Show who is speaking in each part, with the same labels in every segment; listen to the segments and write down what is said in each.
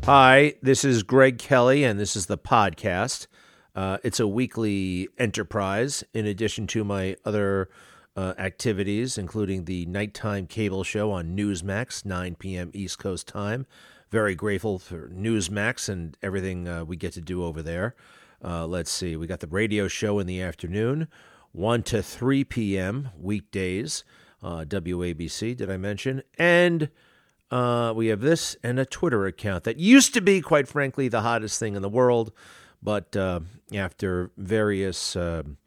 Speaker 1: Hi, this is Greg Kelly, and this is the podcast. It's a weekly enterprise in addition to my other activities, including the nighttime cable show on Newsmax, 9 p.m. East Coast time. Very grateful for Newsmax and everything we get to do over there. Let's see, we got the radio show in the afternoon, 1 to 3 p.m. weekdays, WABC, did I mention? And we have this and a Twitter account that used to be, quite frankly, the hottest thing in the world. But after various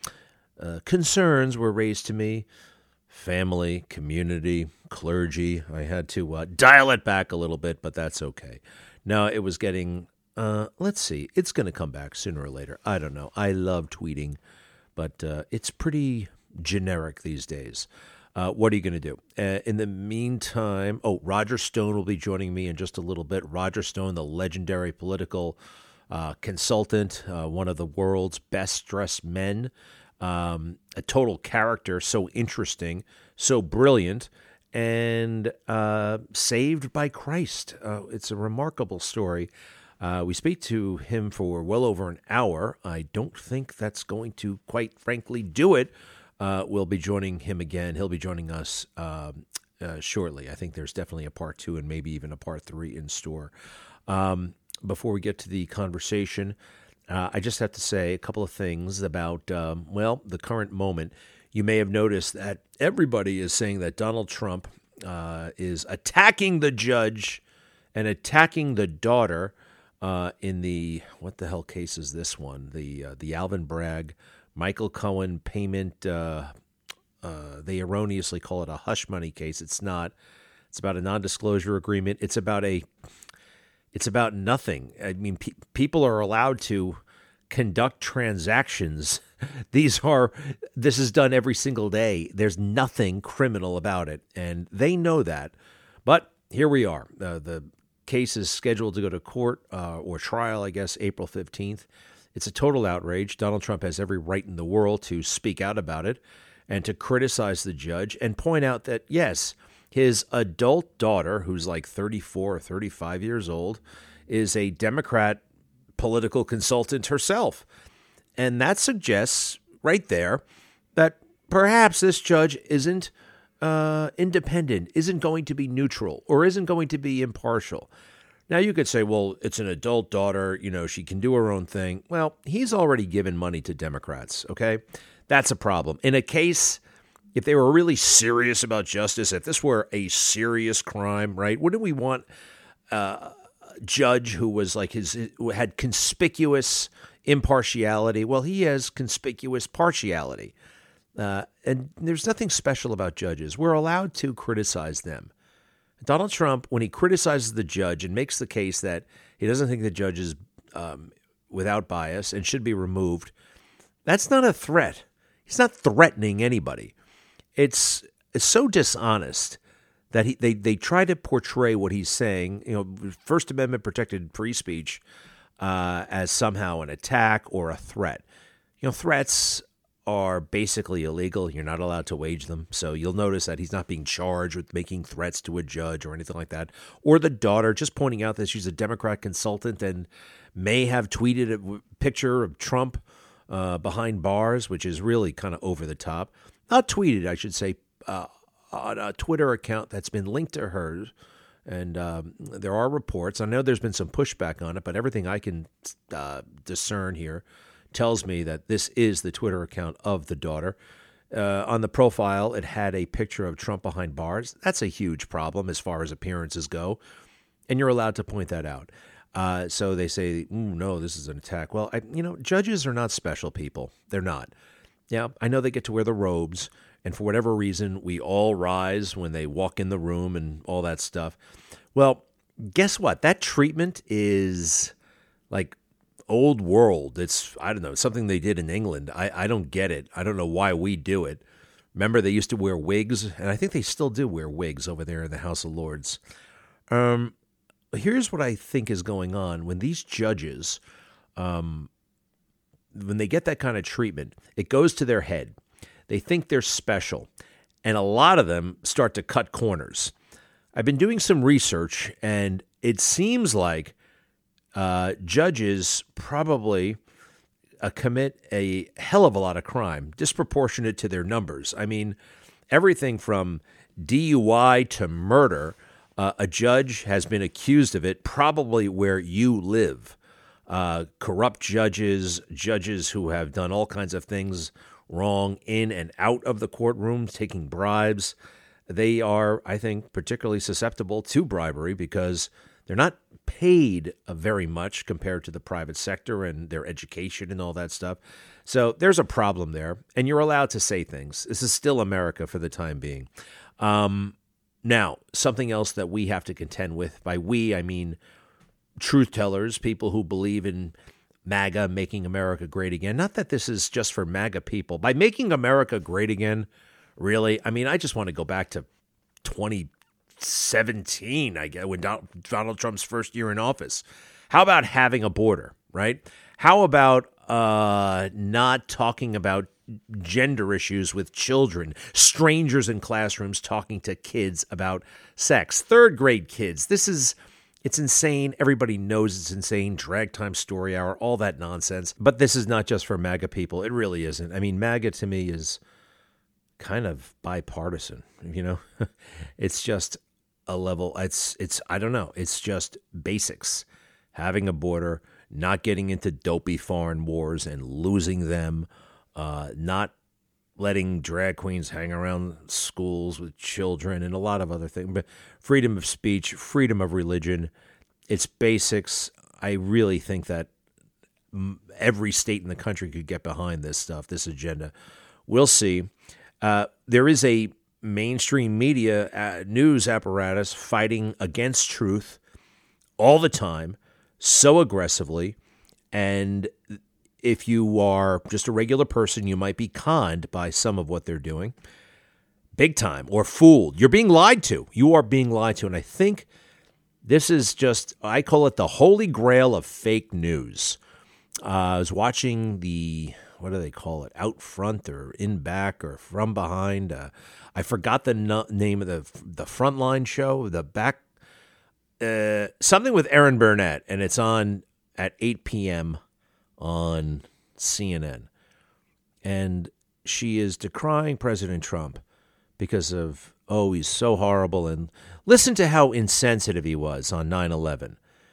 Speaker 1: concerns were raised to me, family, community, clergy, I had to dial it back a little bit, but that's okay. Now it was getting, let's see, it's going to come back sooner or later. I don't know. I love tweeting, but it's pretty generic these days. What are you going to do? In the meantime, Roger Stone will be joining me in just a little bit. Roger Stone, the legendary political consultant, one of the world's best-dressed men, a total character, so interesting, so brilliant, and saved by Christ. It's a remarkable story. We speak to him for well over an hour. I don't think that's going to, quite frankly, do it. We'll be joining him again. He'll be joining us shortly. I think there's definitely a part 2 and maybe even a part 3 in store. Before we get to the conversation, I just have to say a couple of things about, the current moment. You may have noticed that everybody is saying that Donald Trump is attacking the judge and attacking the daughter in the, what the hell case is this one? The Alvin Bragg Michael Cohen payment, they erroneously call it a hush money case. It's not. It's about a non-disclosure agreement. It's about nothing. I mean, people are allowed to conduct transactions. This is done every single day. There's nothing criminal about it, and they know that. But here we are. The case is scheduled to go to court or trial, I guess, April 15th. It's a total outrage. Donald Trump has every right in the world to speak out about it and to criticize the judge and point out that, yes, his adult daughter, who's like 34 or 35 years old, is a Democrat political consultant herself. And that suggests right there that perhaps this judge isn't independent, isn't going to be neutral, or isn't going to be impartial. Now, you could say, well, it's an adult daughter, she can do her own thing. Well, he's already given money to Democrats, okay? That's a problem. In a case, if they were really serious about justice, if this were a serious crime, right, wouldn't we want a judge who was who had conspicuous impartiality? Well, he has conspicuous partiality. And there's nothing special about judges. We're allowed to criticize them. Donald Trump, when he criticizes the judge and makes the case that he doesn't think the judge is without bias and should be removed, that's not a threat. He's not threatening anybody. It's so dishonest that they try to portray what he's saying, First Amendment protected free speech, as somehow an attack or a threat. Threats are basically illegal. You're not allowed to wage them. So you'll notice that he's not being charged with making threats to a judge or anything like that. Or the daughter, just pointing out that she's a Democrat consultant and may have tweeted a picture of Trump behind bars, which is really kind of over the top. Not tweeted, I should say, on a Twitter account that's been linked to hers. And there are reports. I know there's been some pushback on it, but everything I can discern here tells me that this is the Twitter account of the daughter. On the profile, it had a picture of Trump behind bars. That's a huge problem as far as appearances go, and you're allowed to point that out. So they say, no, this is an attack. Well, judges are not special people. They're not. Yeah, I know they get to wear the robes, and for whatever reason, we all rise when they walk in the room and all that stuff. Well, guess what? That treatment is like old world. It's, I don't know, something they did in England. I don't get it. I don't know why we do it. Remember, they used to wear wigs, and I think they still do wear wigs over there in the House of Lords. Here's what I think is going on. When these judges, when they get that kind of treatment, it goes to their head. They think they're special, and a lot of them start to cut corners. I've been doing some research, and it seems like judges probably commit a hell of a lot of crime, disproportionate to their numbers. I mean, everything from DUI to murder, a judge has been accused of it, probably where you live. Corrupt judges, judges who have done all kinds of things wrong in and out of the courtroom, taking bribes. They are, I think, particularly susceptible to bribery because they're not paid very much compared to the private sector and their education and all that stuff. So there's a problem there, and you're allowed to say things. This is still America for the time being. Now, something else that we have to contend with, by we, I mean truth tellers, people who believe in MAGA, making America great again. Not that this is just for MAGA people. By making America great again, really, I mean, I just want to go back to 2017, I guess, when Donald Trump's first year in office. How about having a border, right? How about not talking about gender issues with children, strangers in classrooms talking to kids about sex, third grade kids? It's insane. Everybody knows it's insane. Drag time, story hour, all that nonsense. But this is not just for MAGA people. It really isn't. I mean, MAGA to me is kind of bipartisan, you know? It's just a level, it's I don't know. It's just basics. Having a border, not getting into dopey foreign wars and losing them, not letting drag queens hang around schools with children and a lot of other things. But freedom of speech, freedom of religion, it's basics. I really think that every state in the country could get behind this stuff, this agenda. We'll see. There is a mainstream media news apparatus fighting against truth all the time, so aggressively, and if you are just a regular person, you might be conned by some of what they're doing, big time, or fooled. You're being lied to. You are being lied to, and I think this is just, I call it the holy grail of fake news. I was watching what do they call it, out front or in back or from behind. I forgot the name of the Frontline show, the back, something with Erin Burnett, and it's on at 8 p.m. on CNN. And she is decrying President Trump because of, he's so horrible. And listen to how insensitive he was on 9/11,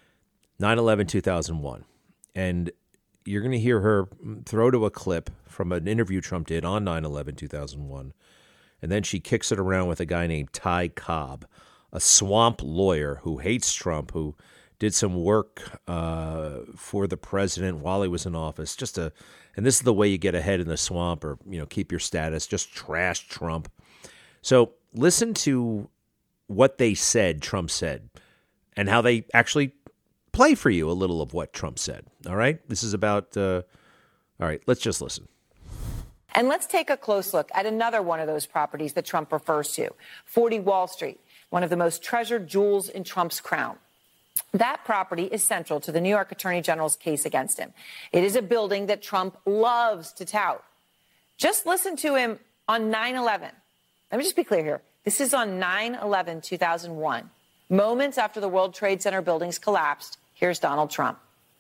Speaker 1: 2001. And you're going to hear her throw to a clip from an interview Trump did on 9/11, 2001. And then she kicks it around with a guy named Ty Cobb, a swamp lawyer who hates Trump, who did some work for the president while he was in office. And this is the way you get ahead in the swamp, or keep your status. Just trash Trump. So listen to what they said Trump said, and how they actually play for you a little of what Trump said. All right, this is about. All right, let's just listen.
Speaker 2: And let's take a close look at another one of those properties that Trump refers to, 40 Wall Street, one of the most treasured jewels in Trump's crown. That property is central to the New York Attorney General's case against him. It is a building that Trump loves to tout. Just listen to him on 9/11. Let me just be clear here. This is on 9/11, 2001. Moments after the World Trade Center buildings collapsed, here's Donald Trump.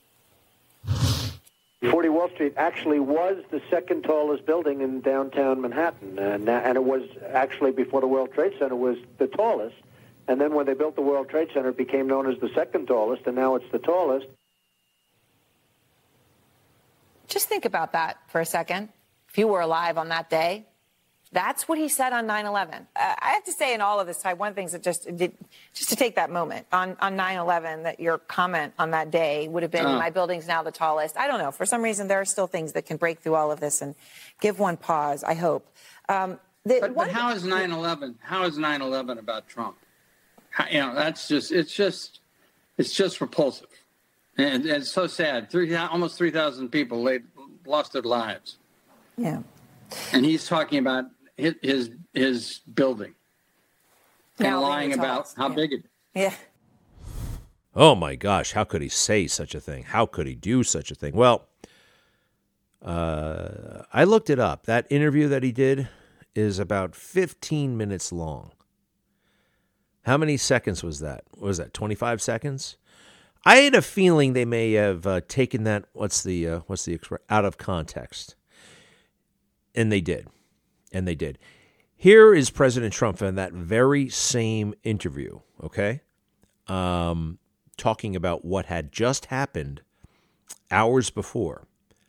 Speaker 3: 40 Wall Street actually was the second tallest building in downtown Manhattan. And it was actually, before the World Trade Center, was the tallest. And then when they built the World Trade Center, it became known as the second tallest, and now it's the tallest.
Speaker 2: Just think about that for a second. If you were alive on that day, that's what he said on 9/11. I have to say, in all of this, Ty, one of the things that just to take that moment on 9/11, that your comment on that day would have been, my building's now the tallest. I don't know. For some reason, there are still things that can break through all of this and give one pause, I hope.
Speaker 4: But how is 9/11? How is 9/11 about Trump? That's just, it's just repulsive. And it's so sad. Almost 3,000 people lost their lives.
Speaker 2: Yeah.
Speaker 4: And he's talking about his building and lying about how big it is.
Speaker 2: Yeah.
Speaker 1: Oh my gosh, how could he say such a thing? How could he do such a thing? Well, I looked it up. That interview that he did is about 15 minutes long. How many seconds was that? What was that, 25 seconds? I had a feeling they may have taken that out of context, and they did, Here is President Trump in that very same interview. Okay, talking about what had just happened hours before,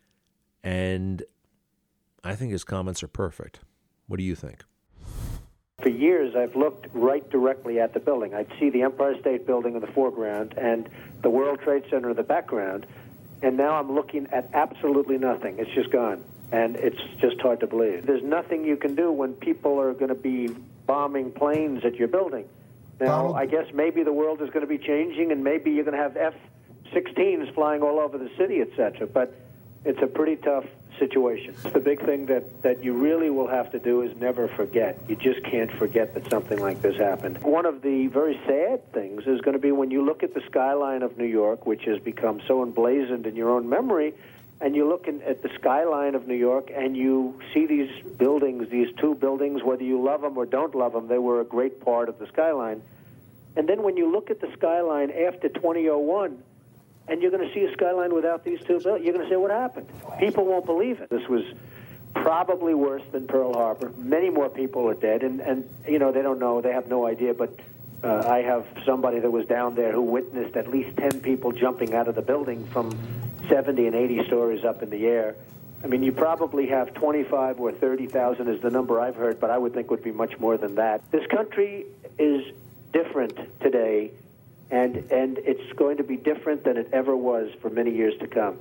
Speaker 1: and I think his comments are perfect. What do you think?
Speaker 3: For years, I've looked right directly at the building. I'd see the Empire State Building in the foreground and the World Trade Center in the background, and now I'm looking at absolutely nothing. It's just gone, and it's just hard to believe. There's nothing you can do when people are going to be bombing planes at your building. Now, I guess maybe the world is going to be changing, and maybe you're going to have F-16s flying all over the city, etc., but it's a pretty tough situation. The big thing that you really will have to do is never forget. You just can't forget that something like this happened. One of the very sad things is going to be when you look at the skyline of New York, which has become so emblazoned in your own memory, and you look at the skyline of New York and you see these buildings, these two buildings, whether you love them or don't love them, they were a great part of the skyline. And then when you look at the skyline after 2001, and you're going to see a skyline without these two buildings, you're going to say, what happened? People won't believe it. This was probably worse than Pearl Harbor. Many more people are dead, and you know, they don't know, they have no idea, but I have somebody that was down there who witnessed at least 10 people jumping out of the building from 70 and 80 stories up in the air. I mean, you probably have 25 or 30,000 is the number I've heard, but I would think would be much more than that. This country is different today, and it's going to be different than it ever was for many years to come.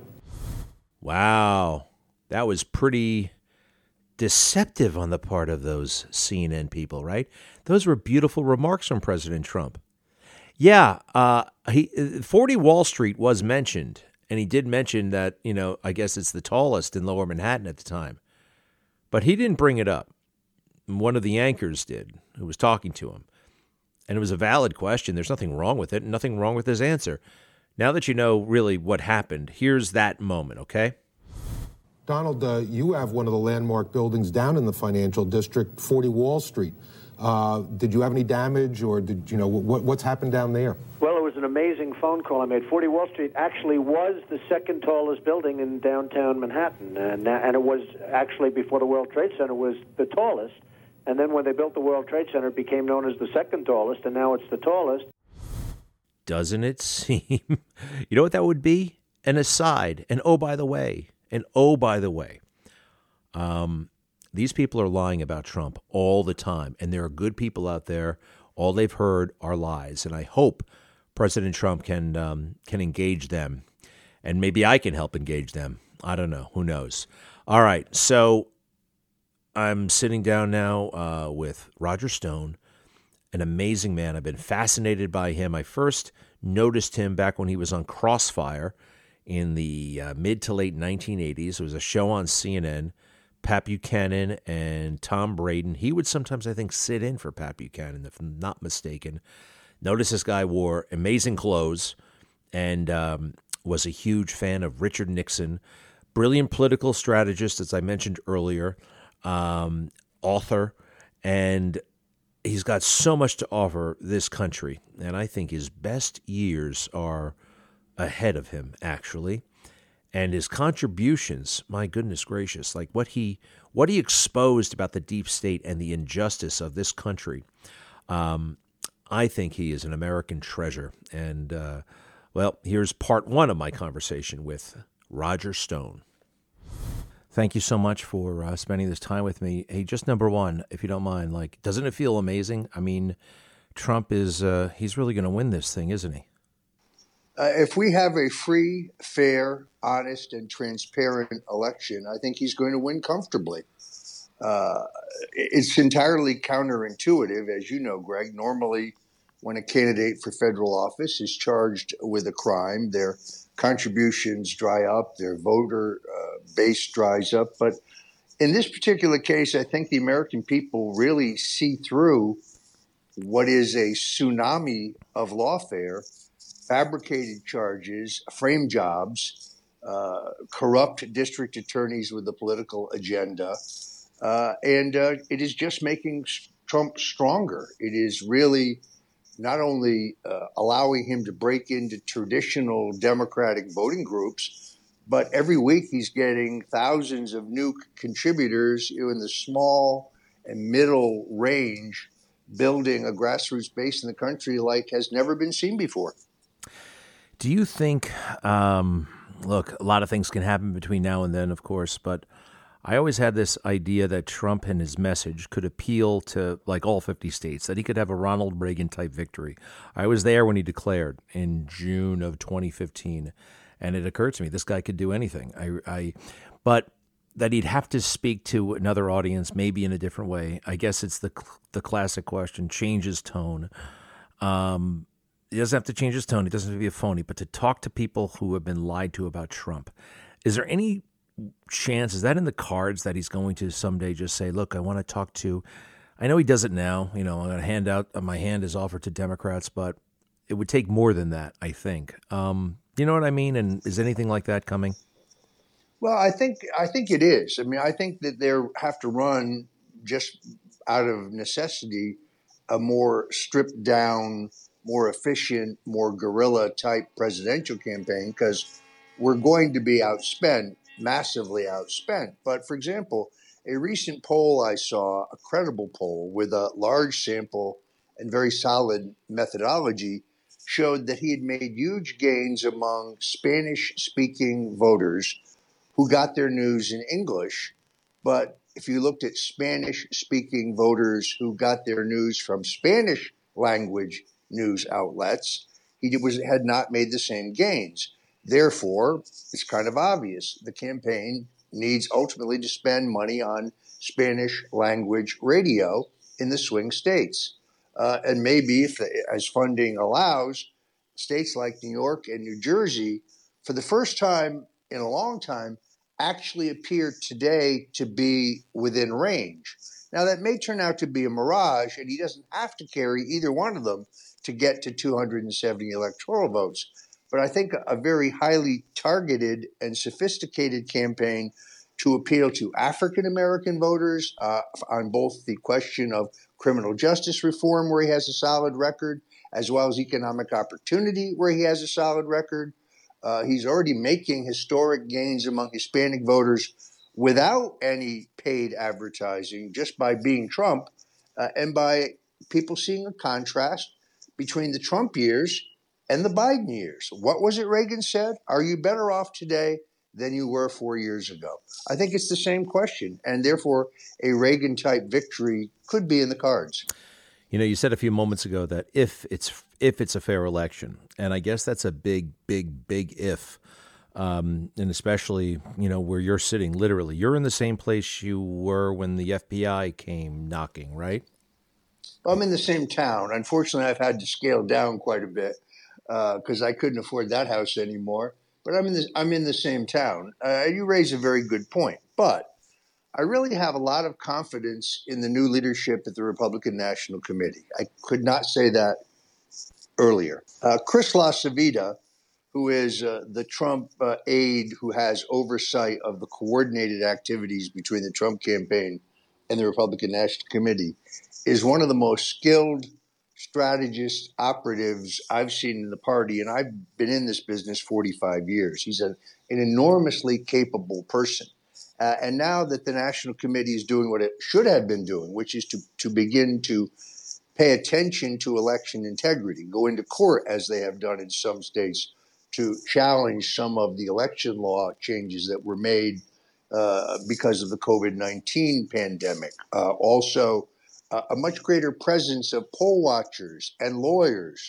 Speaker 1: Wow. That was pretty deceptive on the part of those CNN people, right? Those were beautiful remarks from President Trump. Yeah, 40 Wall Street was mentioned, and he did mention that, you know, I guess it's the tallest in Lower Manhattan at the time. But he didn't bring it up. One of the anchors did, who was talking to him. And it was a valid question. There's nothing wrong with it, and nothing wrong with his answer. Now that you know really what happened, here's that moment, okay?
Speaker 5: Donald, you have one of the landmark buildings down in the financial district, 40 Wall Street. Did you have any damage, or did you know what's happened down there?
Speaker 3: Well, it was an amazing phone call I made. 40 Wall Street actually was the second tallest building in downtown Manhattan, and it was actually, before the World Trade Center, was the tallest. And then when they built the World Trade Center, it became known as the second tallest, and now it's the tallest.
Speaker 1: Doesn't it seem? You know what that would be? An aside. And oh, by the way. These people are lying about Trump all the time, and there are good people out there. All they've heard are lies, and I hope President Trump can engage them, and maybe I can help engage them. I don't know. Who knows? All right, so I'm sitting down now with Roger Stone, an amazing man. I've been fascinated by him. I first noticed him back when he was on Crossfire in the mid to late 1980s. It was a show on CNN. Pat Buchanan and Tom Braden. He would sometimes, I think, sit in for Pat Buchanan, if I'm not mistaken. Notice this guy wore amazing clothes and was a huge fan of Richard Nixon. Brilliant political strategist, as I mentioned earlier. Author, and he's got so much to offer this country, and I think his best years are ahead of him, actually. And his contributions, my goodness gracious, like what he exposed about the deep state and the injustice of this country, I think he is an American treasure. And, well, here's part one of my conversation with Roger Stone. Thank you so much for spending this time with me. Hey, just number one, if you don't mind, like, doesn't it feel amazing? I mean, Trump is, he's really going to win this thing, isn't he?
Speaker 6: If we have a free, fair, honest, and transparent election, I think he's going to win comfortably. It's entirely counterintuitive, as you know, Greg. Normally, when a candidate for federal office is charged with a crime, their contributions dry up, their voter base dries up. But in this particular case, I think the American people really see through what is a tsunami of lawfare, fabricated charges, frame jobs, corrupt district attorneys with a political agenda. And it is just making Trump stronger. It is really not only allowing him to break into traditional Democratic voting groups, but every week he's getting thousands of new contributors in the small and middle range, building a grassroots base in the country like has never been seen before.
Speaker 1: Do you think, look, a lot of things can happen between now and then, of course, but I always had this idea that Trump and his message could appeal to like all 50 states, that he could have a Ronald Reagan type victory. I was there when he declared in June of 2015, and it occurred to me this guy could do anything. But that he'd have to speak to another audience, maybe in a different way. I guess it's the classic question: change his tone. He doesn't have to change his tone. He doesn't have to be a phony, but to talk to people who have been lied to about Trump. Is there any chance, is that in the cards, that he's going to someday just say, look, I want to talk to, I know he does it now, I'm going to hand out, my hand is offered to Democrats, but it would take more than that, I think. You know what I mean? And is anything like that coming?
Speaker 6: Well, I think it is. I mean, I think that they have to run, just out of necessity, a more stripped down, more efficient, more guerrilla type presidential campaign, because we're going to be outspent, massively outspent. But for example, a recent poll I saw, a credible poll with a large sample and very solid methodology, showed that he had made huge gains among Spanish-speaking voters who got their news in English. But if you looked at Spanish-speaking voters who got their news from Spanish language news outlets, he had not made the same gains. Therefore, it's kind of obvious the campaign needs ultimately to spend money on Spanish language radio in the swing states. And maybe, as funding allows, states like New York and New Jersey, for the first time in a long time, actually appear today to be within range. Now, that may turn out to be a mirage, and he doesn't have to carry either one of them to get to 270 electoral votes. But I think a very highly targeted and sophisticated campaign to appeal to African-American voters on both the question of criminal justice reform, where he has a solid record, as well as economic opportunity, where he has a solid record. He's already making historic gains among Hispanic voters without any paid advertising, just by being Trump, and by people seeing a contrast between the Trump years and the Biden years. What was it Reagan said? Are you better off today than you were 4 years ago? I think it's the same question, and therefore a Reagan-type victory could be in the cards.
Speaker 1: You said a few moments ago that if it's a fair election, and I guess that's a big if, and especially, where you're sitting, literally. You're in the same place you were when the FBI came knocking, right?
Speaker 6: I'm in the same town. Unfortunately, I've had to scale down quite a bit because I couldn't afford that house anymore. But I'm in the same town. You raise a very good point. But I really have a lot of confidence in the new leadership at the Republican National Committee. I could not say that earlier. Chris LaCivita, who is the Trump aide who has oversight of the coordinated activities between the Trump campaign and the Republican National Committee, is one of the most skilled strategist operatives I've seen in the party, and I've been in this business 45 years. He's an enormously capable person. And now that the National Committee is doing what it should have been doing, which is to begin to pay attention to election integrity, go into court, as they have done in some states, to challenge some of the election law changes that were made because of the COVID-19 pandemic. Also, a much greater presence of poll watchers and lawyers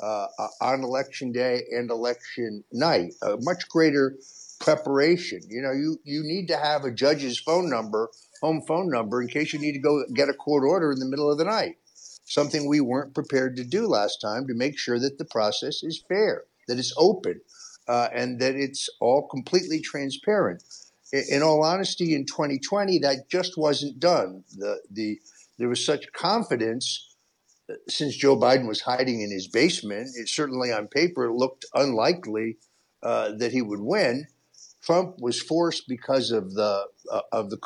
Speaker 6: on election day and election night, a much greater preparation. You need to have a judge's home phone number, in case you need to go get a court order in the middle of the night, something we weren't prepared to do last time, to make sure that the process is fair, that it's open, and that it's all completely transparent. In all honesty, in 2020, that just wasn't done. There was such confidence, since Joe Biden was hiding in his basement. It certainly on paper looked unlikely that he would win. Trump was forced, because of the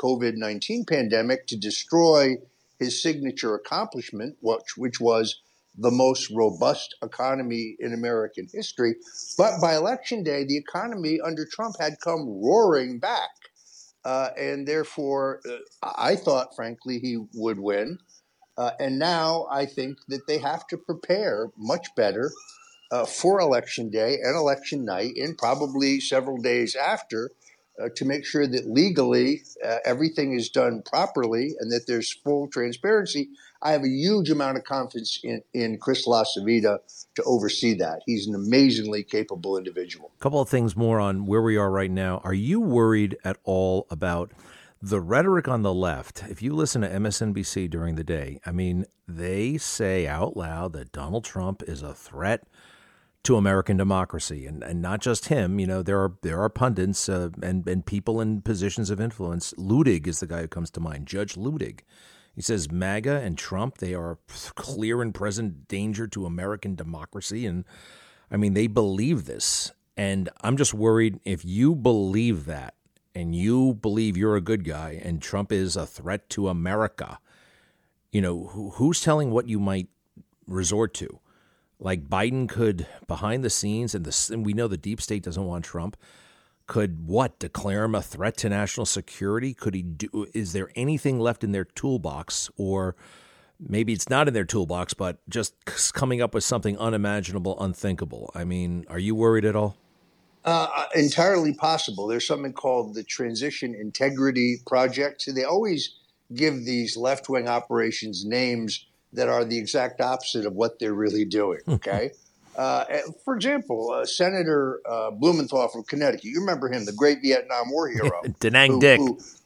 Speaker 6: COVID-19 pandemic, to destroy his signature accomplishment, which was the most robust economy in American history. But by election day, the economy under Trump had come roaring back. And therefore, I thought, frankly, he would win. And now I think that they have to prepare much better for election day and election night, and probably several days after, to make sure that legally everything is done properly and that there's full transparency. I have a huge amount of confidence in Chris LaCivita to oversee that. He's an amazingly capable individual.
Speaker 1: A couple of things more on where we are right now. Are you worried at all about the rhetoric on the left? If you listen to MSNBC during the day, I mean, they say out loud that Donald Trump is a threat to American democracy, and not just him. You know, there are pundits and people in positions of influence. Luttig is the guy who comes to mind, Judge Luttig. He says MAGA and Trump, they are clear and present danger to American democracy, and I mean, they believe this. And I'm just worried, if you believe that, and you believe you're a good guy, and Trump is a threat to America, you know, who's telling what you might resort to? Like Biden could, behind the scenes, and we know the deep state doesn't want Trump, could declare him a threat to national security? Could he do? Is there anything left in their toolbox, or maybe it's not in their toolbox, but just coming up with something unimaginable, unthinkable? I mean, are you worried at all?
Speaker 6: Entirely possible. There's something called the Transition Integrity Project. So they always give these left-wing operations names that are the exact opposite of what they're really doing, okay? For example, Senator Blumenthal from Connecticut, you remember him, the great Vietnam War hero.
Speaker 1: Da Nang Dick.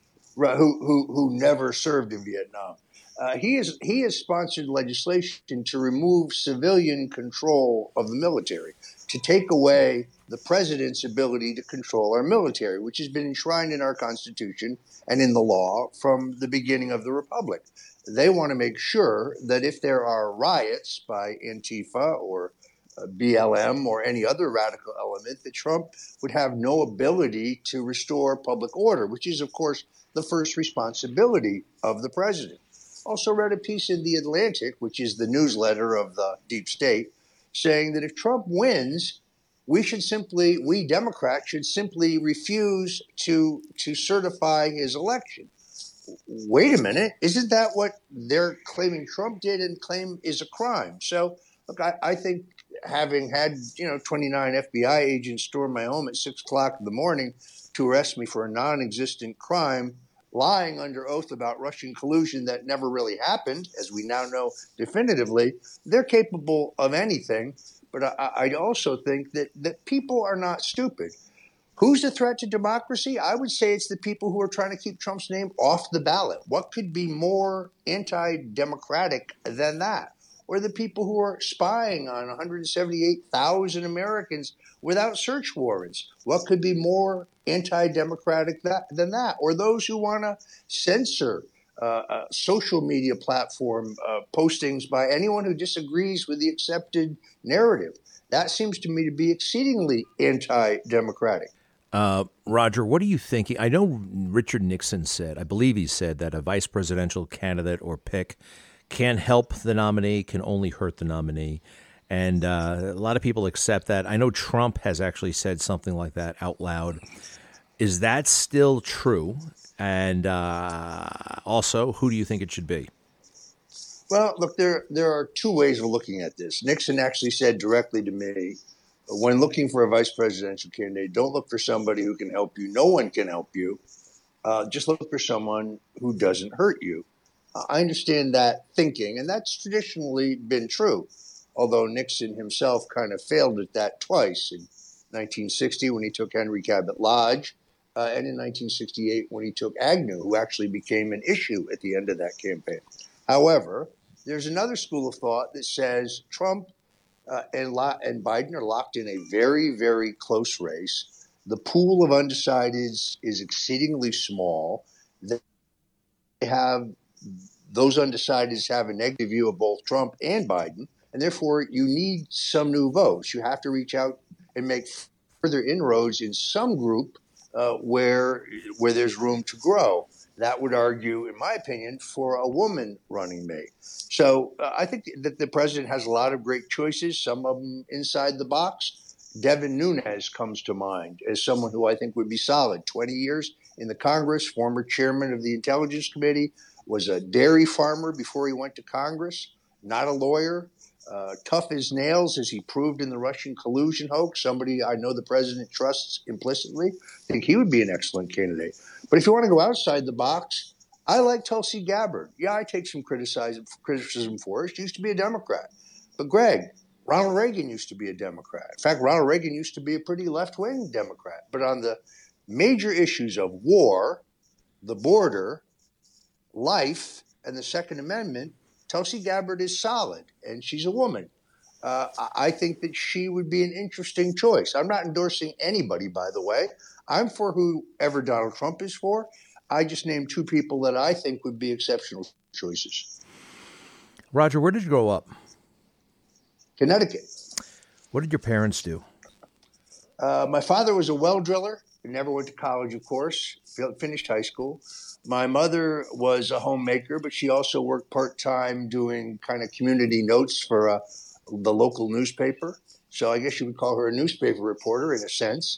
Speaker 6: Who never served in Vietnam. He has sponsored legislation to remove civilian control of the military, to take away the president's ability to control our military, which has been enshrined in our Constitution and in the law from the beginning of the Republic. They want to make sure that if there are riots by Antifa or BLM or any other radical element, that Trump would have no ability to restore public order, which is, of course, the first responsibility of the president. Also read a piece in The Atlantic, which is the newsletter of the deep state, saying that if Trump wins, we Democrats should simply refuse to certify his election. Wait a minute, isn't that what they're claiming Trump did and claim is a crime? So, look, I think having had 29 FBI agents storm my home at 6 o'clock in the morning to arrest me for a non-existent crime, lying under oath about Russian collusion that never really happened, as we now know definitively, they're capable of anything. But I also think that people are not stupid. Who's a threat to democracy? I would say it's the people who are trying to keep Trump's name off the ballot. What could be more anti-democratic than that? Or the people who are spying on 178,000 Americans without search warrants. What could be more anti-democratic than that? Or those who want to censor social media platform postings by anyone who disagrees with the accepted narrative. That seems to me to be exceedingly anti-democratic.
Speaker 1: Roger, what are you thinking? I know Richard Nixon said, I believe he said, that a vice presidential candidate or pick can't help the nominee, can only hurt the nominee. And a lot of people accept that. I know Trump has actually said something like that out loud. Is that still true? And also, who do you think it should be?
Speaker 6: Well, look, there are two ways of looking at this. Nixon actually said directly to me, when looking for a vice presidential candidate, don't look for somebody who can help you. No one can help you. Just look for someone who doesn't hurt you. I understand that thinking, and that's traditionally been true, although Nixon himself kind of failed at that twice, in 1960 when he took Henry Cabot Lodge, and in 1968 when he took Agnew, who actually became an issue at the end of that campaign. However, there's another school of thought that says Trump and Biden are locked in a very, very close race. The pool of undecideds is exceedingly small. Those undecideds have a negative view of both Trump and Biden, and therefore you need some new votes. You have to reach out and make further inroads in some group where there's room to grow. that would argue, in my opinion, for a woman running mate. So I think that the president has a lot of great choices, some of them inside the box. Devin Nunes comes to mind as someone who I think would be solid. 20 years in the Congress, former chairman of the Intelligence Committee, was a dairy farmer before he went to Congress, not a lawyer, tough as nails, as he proved in the Russian collusion hoax, somebody I know the president trusts implicitly. I think he would be an excellent candidate. But if you want to go outside the box, I like Tulsi Gabbard. Yeah, I take some criticism for her. She used to be a Democrat. But Greg, Ronald Reagan used to be a Democrat. In fact, Ronald Reagan used to be a pretty left-wing Democrat. But on the major issues of war, the border, life, and the Second Amendment, Tulsi Gabbard is solid, and she's a woman. I think that she would be an interesting choice. I'm not endorsing anybody, by the way. I'm for whoever Donald Trump is for. I just named two people that I think would be exceptional choices.
Speaker 1: Roger, where did you grow up?
Speaker 6: Connecticut.
Speaker 1: What did your parents do?
Speaker 6: My father was a well driller. He never went to college, of course. Finished high school. My mother was a homemaker, but she also worked part-time doing kind of community notes for the local newspaper. So I guess you would call her a newspaper reporter in a sense.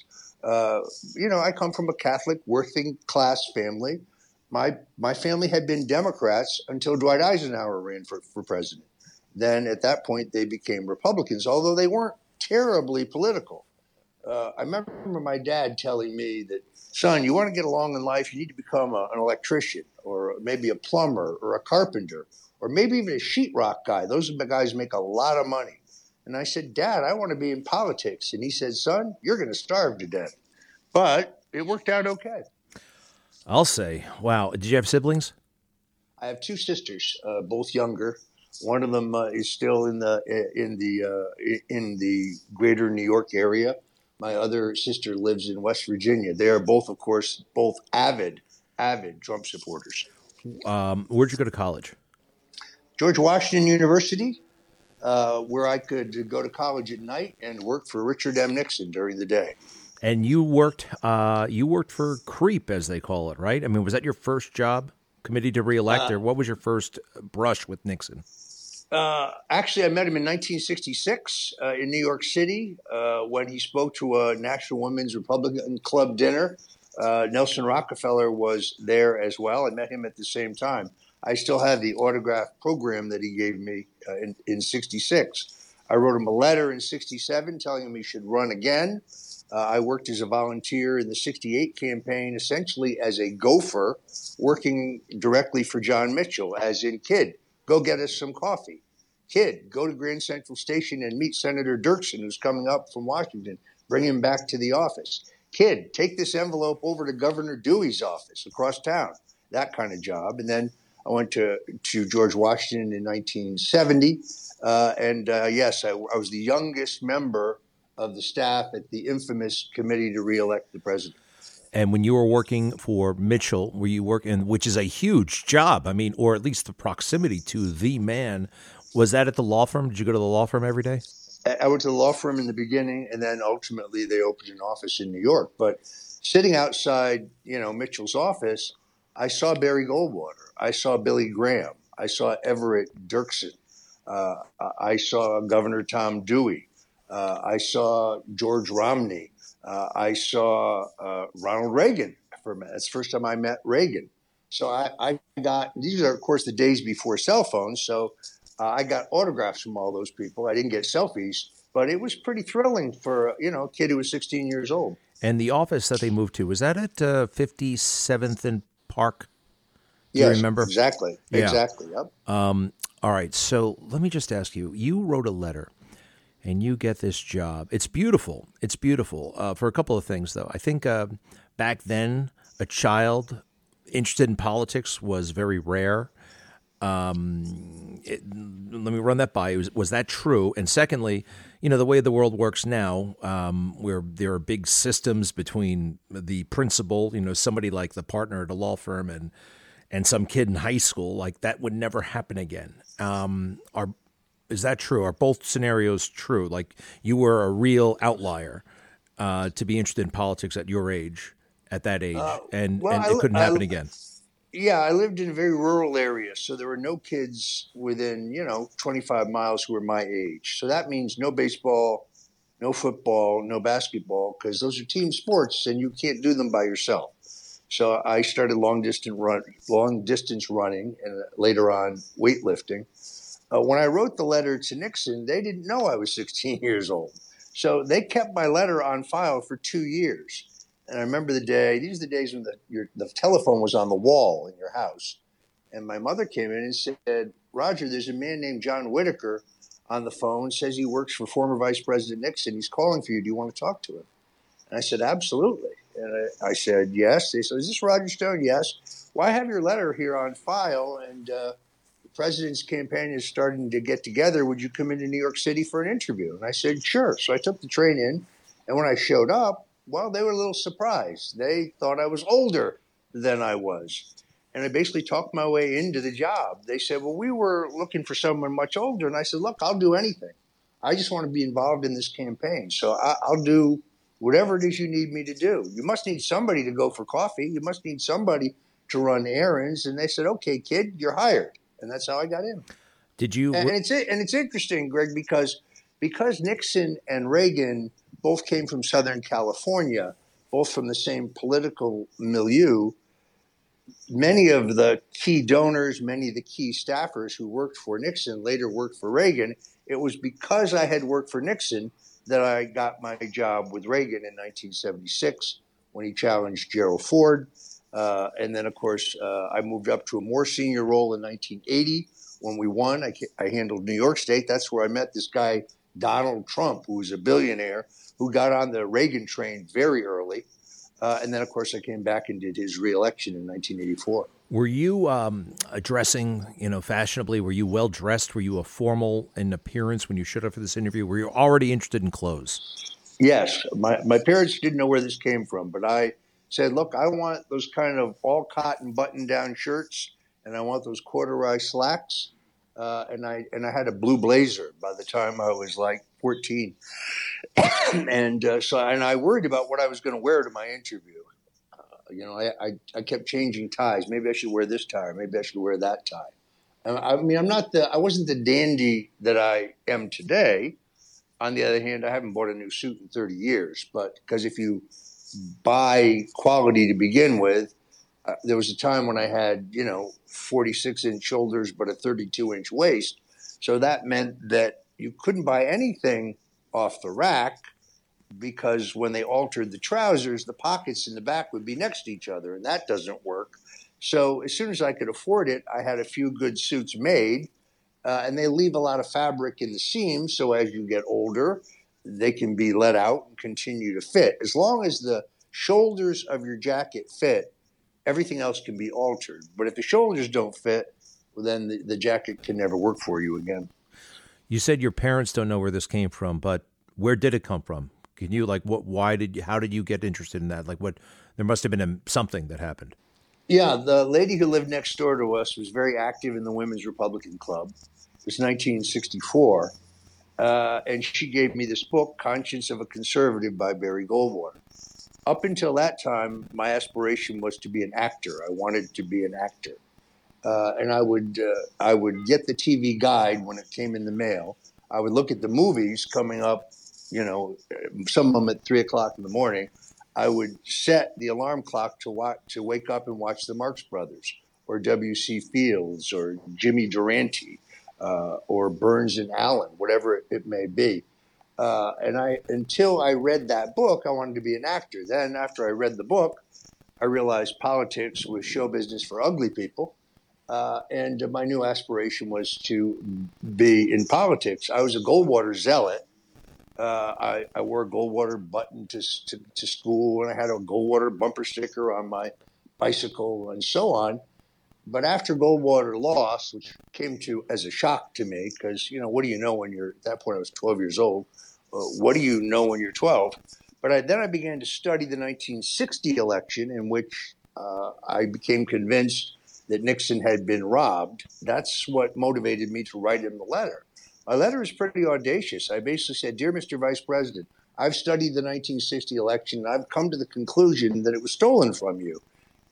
Speaker 6: I come from a Catholic working class family. My family had been Democrats until Dwight Eisenhower ran for president. Then at that point, they became Republicans, although they weren't terribly political. I remember my dad telling me that, son, you want to get along in life, you need to become an electrician or maybe a plumber or a carpenter or maybe even a sheetrock guy. Those guys make a lot of money. And I said, Dad, I want to be in politics. And he said, son, you're going to starve to death. But it worked out okay.
Speaker 1: I'll say, wow. Did you have siblings?
Speaker 6: I have two sisters, both younger. One of them is still in the greater New York area. My other sister lives in West Virginia. They are both, of course, avid Trump supporters.
Speaker 1: Where'd you go to college?
Speaker 6: George Washington University, where I could go to college at night and work for Richard M. Nixon during the day.
Speaker 1: And you worked for CREEP, as they call it, right? I mean, was that your first job, committee to reelect, or what was your first brush with Nixon?
Speaker 6: Actually, I met him in 1966 in New York City when he spoke to a National Women's Republican Club dinner. Nelson Rockefeller was there as well. I met him at the same time. I still have the autograph program that he gave me in 66. I wrote him a letter in 67 telling him he should run again. I worked as a volunteer in the 68 campaign, essentially as a gopher, working directly for John Mitchell, as in, kid, go get us some coffee. Kid, go to Grand Central Station and meet Senator Dirksen, who's coming up from Washington. Bring him back to the office. Kid, take this envelope over to Governor Dewey's office across town. That kind of job. And then I went to George Washington in 1970. Yes, I was the youngest member of the staff at the infamous committee to reelect the president.
Speaker 1: And when you were working for Mitchell, were you working, which is a huge job, I mean, or at least the proximity to the man, was that at the law firm? Did you go to the law firm every day?
Speaker 6: I went to the law firm in the beginning, and then ultimately they opened an office in New York. But sitting outside, Mitchell's office, I saw Barry Goldwater. I saw Billy Graham. I saw Everett Dirksen. I saw Governor Tom Dewey. I saw George Romney. I saw Ronald Reagan. That's the first time I met Reagan. So I got, these are, of course, the days before cell phones. So I got autographs from all those people. I didn't get selfies, but it was pretty thrilling for, a kid who was 16 years old.
Speaker 1: And the office that they moved to, was that at 57th and Park? Do you remember?
Speaker 6: Exactly. Yeah. Exactly. Yep.
Speaker 1: All right. So let me just ask you, you wrote a letter and you get this job. It's beautiful. It's beautiful for a couple of things, though. I think back then, a child interested in politics was very rare. Let me run that by you. Was that true? And secondly, the way the world works now, where there are big systems between the principal, somebody like the partner at a law firm and some kid in high school, like that would never happen again. Is that true? Are both scenarios true? Like you were a real outlier to be interested in politics at your age, at that age, and it couldn't happen again.
Speaker 6: Yeah, I lived in a very rural area, so there were no kids within, 25 miles who were my age. So that means no baseball, no football, no basketball, because those are team sports and you can't do them by yourself. So I started long distance running, and later on weightlifting. When I wrote the letter to Nixon, they didn't know I was 16 years old. So they kept my letter on file for 2 years. And I remember the day, these are the days when the telephone was on the wall in your house. And my mother came in and said, Roger, there's a man named John Whitaker on the phone, says he works for former Vice President Nixon. He's calling for you. Do you want to talk to him? And I said, absolutely. And I said, yes. They said, is this Roger Stone? Yes. Well, I have your letter here on file, and the president's campaign is starting to get together. Would you come into New York City for an interview? And I said, sure. So I took the train in, and when I showed up, well, they were a little surprised. They thought I was older than I was. And I basically talked my way into the job. They said, well, we were looking for someone much older. And I said, look, I'll do anything. I just want to be involved in this campaign. So I'll do whatever it is you need me to do. You must need somebody to go for coffee. You must need somebody to run errands. And they said, okay, kid, you're hired. And that's how I got in.
Speaker 1: Did you?
Speaker 6: And it's interesting, Greg, because Nixon and Reagan both came from Southern California, both from the same political milieu. Many of the key donors, many of the key staffers who worked for Nixon later worked for Reagan. It was because I had worked for Nixon that I got my job with Reagan in 1976 when he challenged Gerald Ford. And then, of course, I moved up to a more senior role in 1980 when we won. I handled New York State. That's where I met this guy, Donald Trump, who was a billionaire, who got on the Reagan train very early. And then, of course, I came back and did his reelection in 1984.
Speaker 1: Were you dressing, fashionably? Were you well dressed? Were you a formal in appearance when you showed up for this interview? Were you already interested in clothes?
Speaker 6: Yes. My parents didn't know where this came from, but I said, look, I want those kind of all cotton button down shirts, and I want those corduroy slacks. And I had a blue blazer by the time I was like 14. And I worried about what I was going to wear to my interview. I kept changing ties. Maybe I should wear this tie, or maybe I should wear that tie. I mean, I wasn't the dandy that I am today. On the other hand, I haven't bought a new suit in 30 years. But because if you buy quality to begin with, there was a time when I had, 46-inch shoulders but a 32-inch waist. So that meant that you couldn't buy anything off the rack, because when they altered the trousers, the pockets in the back would be next to each other, and that doesn't work. So as soon as I could afford it, I had a few good suits made, and they leave a lot of fabric in the seams, so as you get older, they can be let out and continue to fit. As long as the shoulders of your jacket fit, everything else can be altered. But if the shoulders don't fit, well, then the jacket can never work for you again.
Speaker 1: You said your parents don't know where this came from, but where did it come from? Can you how did you get interested in that? There must have been something that happened.
Speaker 6: Yeah, the lady who lived next door to us was very active in the Women's Republican Club. It was 1964. And she gave me this book, Conscience of a Conservative by Barry Goldwater. Up until that time, my aspiration was to be an actor. I wanted to be an actor. And I would get the TV guide when it came in the mail. I would look at the movies coming up, some of them at 3 o'clock in the morning. I would set the alarm clock to wake up and watch the Marx Brothers, or W.C. Fields, or Jimmy Durante, or Burns and Allen, whatever it may be. Until I read that book, I wanted to be an actor. Then after I read the book, I realized politics was show business for ugly people. And my new aspiration was to be in politics. I was a Goldwater zealot. I wore a Goldwater button to school, and I had a Goldwater bumper sticker on my bicycle and so on. But after Goldwater lost, which came as a shock to me, because, what do you know when at that point I was 12 years old. What do you know when you're 12? But then I began to study the 1960 election, in which I became convinced that Nixon had been robbed. That's what motivated me to write him the letter. My letter is pretty audacious. I basically said, Dear Mr. Vice President, I've studied the 1960 election, and I've come to the conclusion that it was stolen from you.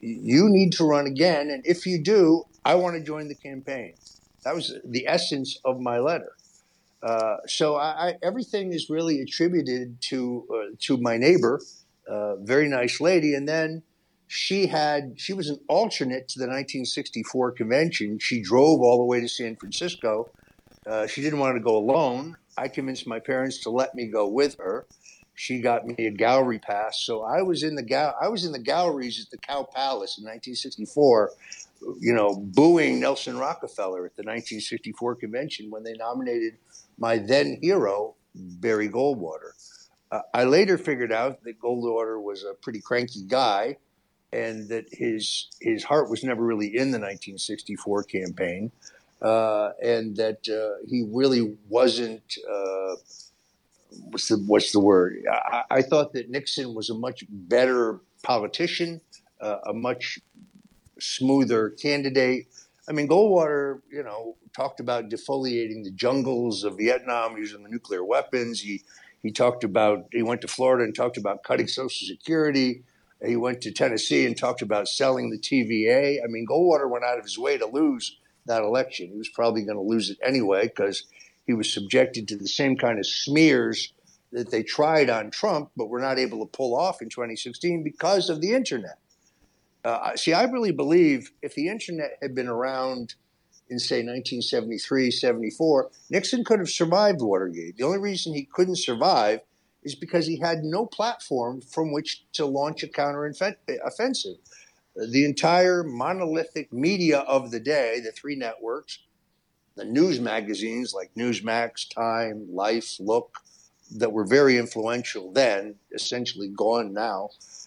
Speaker 6: you need to run again. And if you do, I want to join the campaign. That was the essence of my letter. So everything is really attributed to my neighbor, very nice lady. And then she was an alternate to the 1964 convention. She drove all the way to San Francisco. She didn't want to go alone. I convinced my parents to let me go with her. She got me a gallery pass. So I was in the galleries at the Cow Palace in 1964, booing Nelson Rockefeller at the 1964 convention when they nominated my then hero, Barry Goldwater. I later figured out that Goldwater was a pretty cranky guy and that his heart was never really in the 1964 campaign, and that he really wasn't what's the word? I thought that Nixon was a much better politician, a much smoother candidate. I mean, Goldwater, talked about defoliating the jungles of Vietnam using the nuclear weapons. He went to Florida and talked about cutting Social Security. He went to Tennessee and talked about selling the TVA. I mean, Goldwater went out of his way to lose that election. He was probably going to lose it anyway because he was subjected to the same kind of smears that they tried on Trump, but were not able to pull off in 2016 because of the internet. I really believe if the internet had been around in, say, 1973, 74, Nixon could have survived Watergate. The only reason he couldn't survive is because he had no platform from which to launch a counteroffensive. The entire monolithic media of the day, the three networks, the news magazines like Newsmax, Time, Life, Look, that were very influential then, essentially gone now,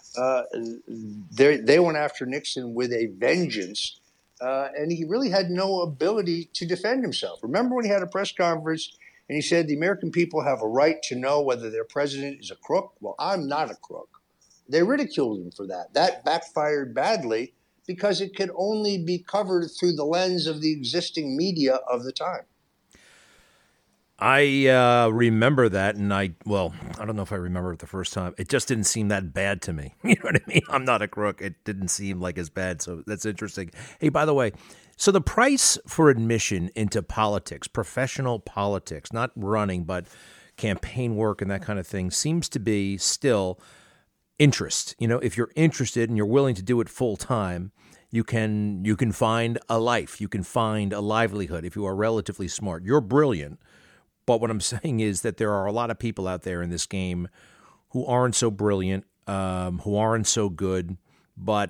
Speaker 6: they went after Nixon with a vengeance, and he really had no ability to defend himself. Remember when he had a press conference and he said, the American people have a right to know whether their president is a crook? Well, I'm not a crook. They ridiculed him for that. That backfired badly because it could only be covered through the lens of the existing media of the time.
Speaker 1: I remember that, and I don't know if I remember it the first time. It just didn't seem that bad to me. You know what I mean? I'm not a crook. It didn't seem like as bad, so that's interesting. Hey, by the way, so the price for admission into politics, professional politics, not running, but campaign work and that kind of thing, seems to be still interest. If you're interested and you're willing to do it full time, you can find a life. You can find a livelihood if you are relatively smart. You're brilliant. But what I'm saying is that there are a lot of people out there in this game who aren't so brilliant, who aren't so good, but,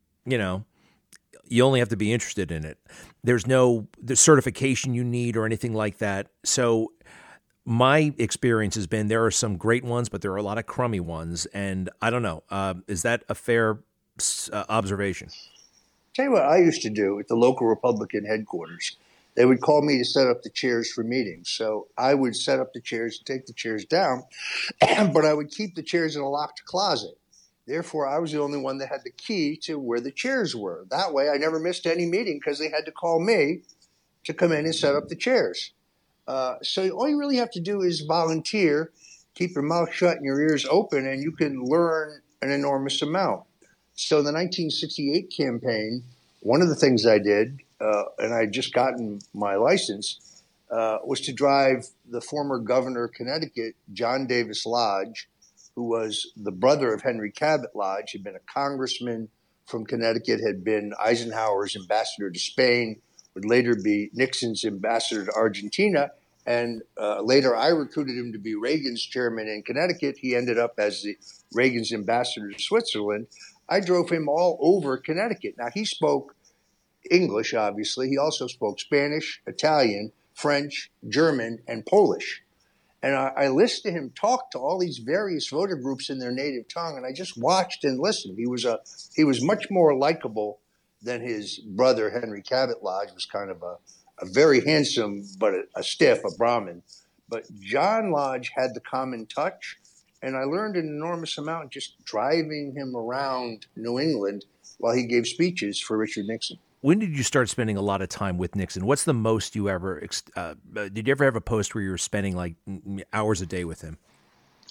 Speaker 1: you only have to be interested in it. There's no the certification you need or anything like that. So my experience has been there are some great ones, but there are a lot of crummy ones. And I don't know. Is that a fair observation?
Speaker 6: Tell you what I used to do at the local Republican headquarters. They would call me to set up the chairs for meetings. So I would set up the chairs and take the chairs down, but I would keep the chairs in a locked closet. Therefore, I was the only one that had the key to where the chairs were. That way, I never missed any meeting because they had to call me to come in and set up the chairs. So all you really have to do is volunteer, keep your mouth shut and your ears open, and you can learn an enormous amount. So the 1968 campaign, one of the things I did, and I had just gotten my license, was to drive the former governor of Connecticut, John Davis Lodge, who was the brother of Henry Cabot Lodge, had been a congressman from Connecticut, had been Eisenhower's ambassador to Spain, would later be Nixon's ambassador to Argentina, and later I recruited him to be Reagan's chairman in Connecticut. He ended up as Reagan's ambassador to Switzerland. I drove him all over Connecticut. Now, he spoke English, obviously. He also spoke Spanish, Italian, French, German, and Polish. And I listened to him talk to all these various voter groups in their native tongue, and I just watched and listened. He was much more likable than his brother, Henry Cabot Lodge, was kind of a very handsome but a stiff, a Brahmin. But John Lodge had the common touch, and I learned an enormous amount just driving him around New England while he gave speeches for Richard Nixon.
Speaker 1: When did you start spending a lot of time with Nixon? What's the most you ever did you ever have a post where you were spending like hours a day with him?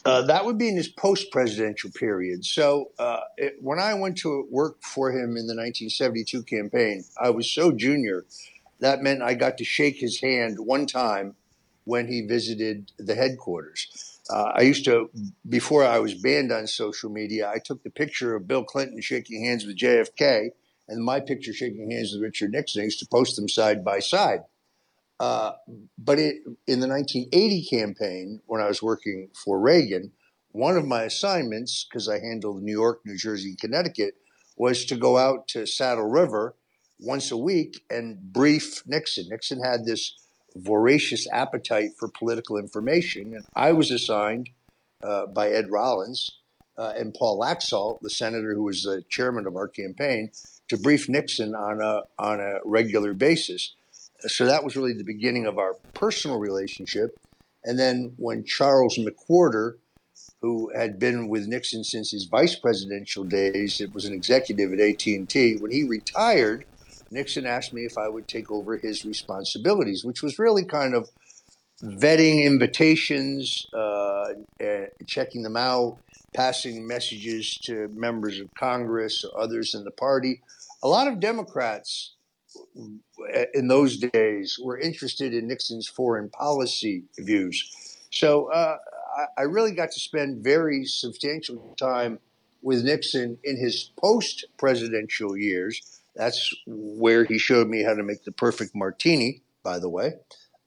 Speaker 6: That would be in his post-presidential period. So when I went to work for him in the 1972 campaign, I was so junior. That meant I got to shake his hand one time when he visited the headquarters. I used to, before I was banned on social media, I took the picture of Bill Clinton shaking hands with JFK and my picture shaking hands with Richard Nixon. I used to post them side by side. But in the 1980 campaign, when I was working for Reagan, one of my assignments, because I handled New York, New Jersey, and Connecticut, was to go out to Saddle River once a week and brief Nixon. Nixon had this voracious appetite for political information, and I was assigned by Ed Rollins and Paul Laxalt, the senator who was the chairman of our campaign, to brief Nixon on a regular basis. So that was really the beginning of our personal relationship. And then when Charles McWhorter, who had been with Nixon since his vice presidential days, it was an executive at AT&T, when he retired, Nixon asked me if I would take over his responsibilities, which was really kind of vetting invitations, checking them out, passing messages to members of Congress or others in the party. A lot of Democrats in those days were interested in Nixon's foreign policy views. So I really got to spend very substantial time with Nixon in his post-presidential years. That's where he showed me how to make the perfect martini, by the way.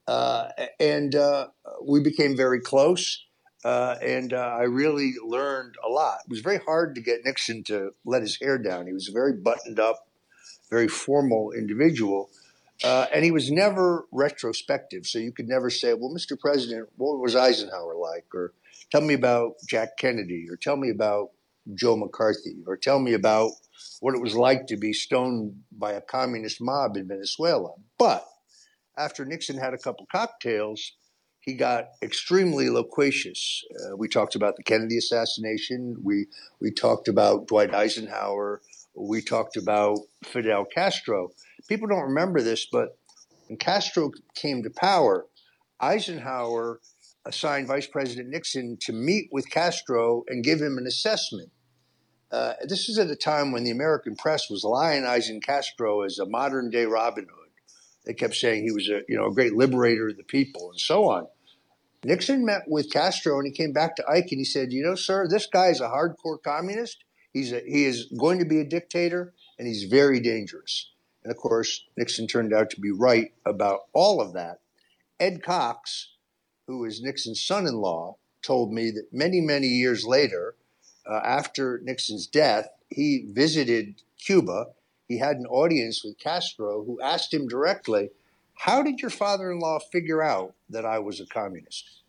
Speaker 6: And we became very close. And I really learned a lot. It was very hard to get Nixon to let his hair down. He was a very buttoned up, very formal individual. And he was never retrospective. So you could never say, well, Mr. President, what was Eisenhower like? Or tell me about Jack Kennedy, or tell me about Joe McCarthy, or tell me about what it was like to be stoned by a communist mob in Venezuela. But after Nixon had a couple cocktails, he got extremely loquacious. We talked about the Kennedy assassination. We talked about Dwight Eisenhower. We talked about Fidel Castro. People don't remember this, but when Castro came to power, Eisenhower assigned Vice President Nixon to meet with Castro and give him an assessment. This was at a time when the American press was lionizing Castro as a modern-day Robin Hood. They kept saying he was a great liberator of the people and so on. Nixon met with Castro and he came back to Ike and he said, sir, this guy is a hardcore communist. He is going to be a dictator and he's very dangerous. And of course, Nixon turned out to be right about all of that. Ed Cox, who is Nixon's son-in-law, told me that many, many years later, after Nixon's death, he visited Cuba. He had an audience with Castro who asked him directly, how did your father-in-law figure out that I was a communist?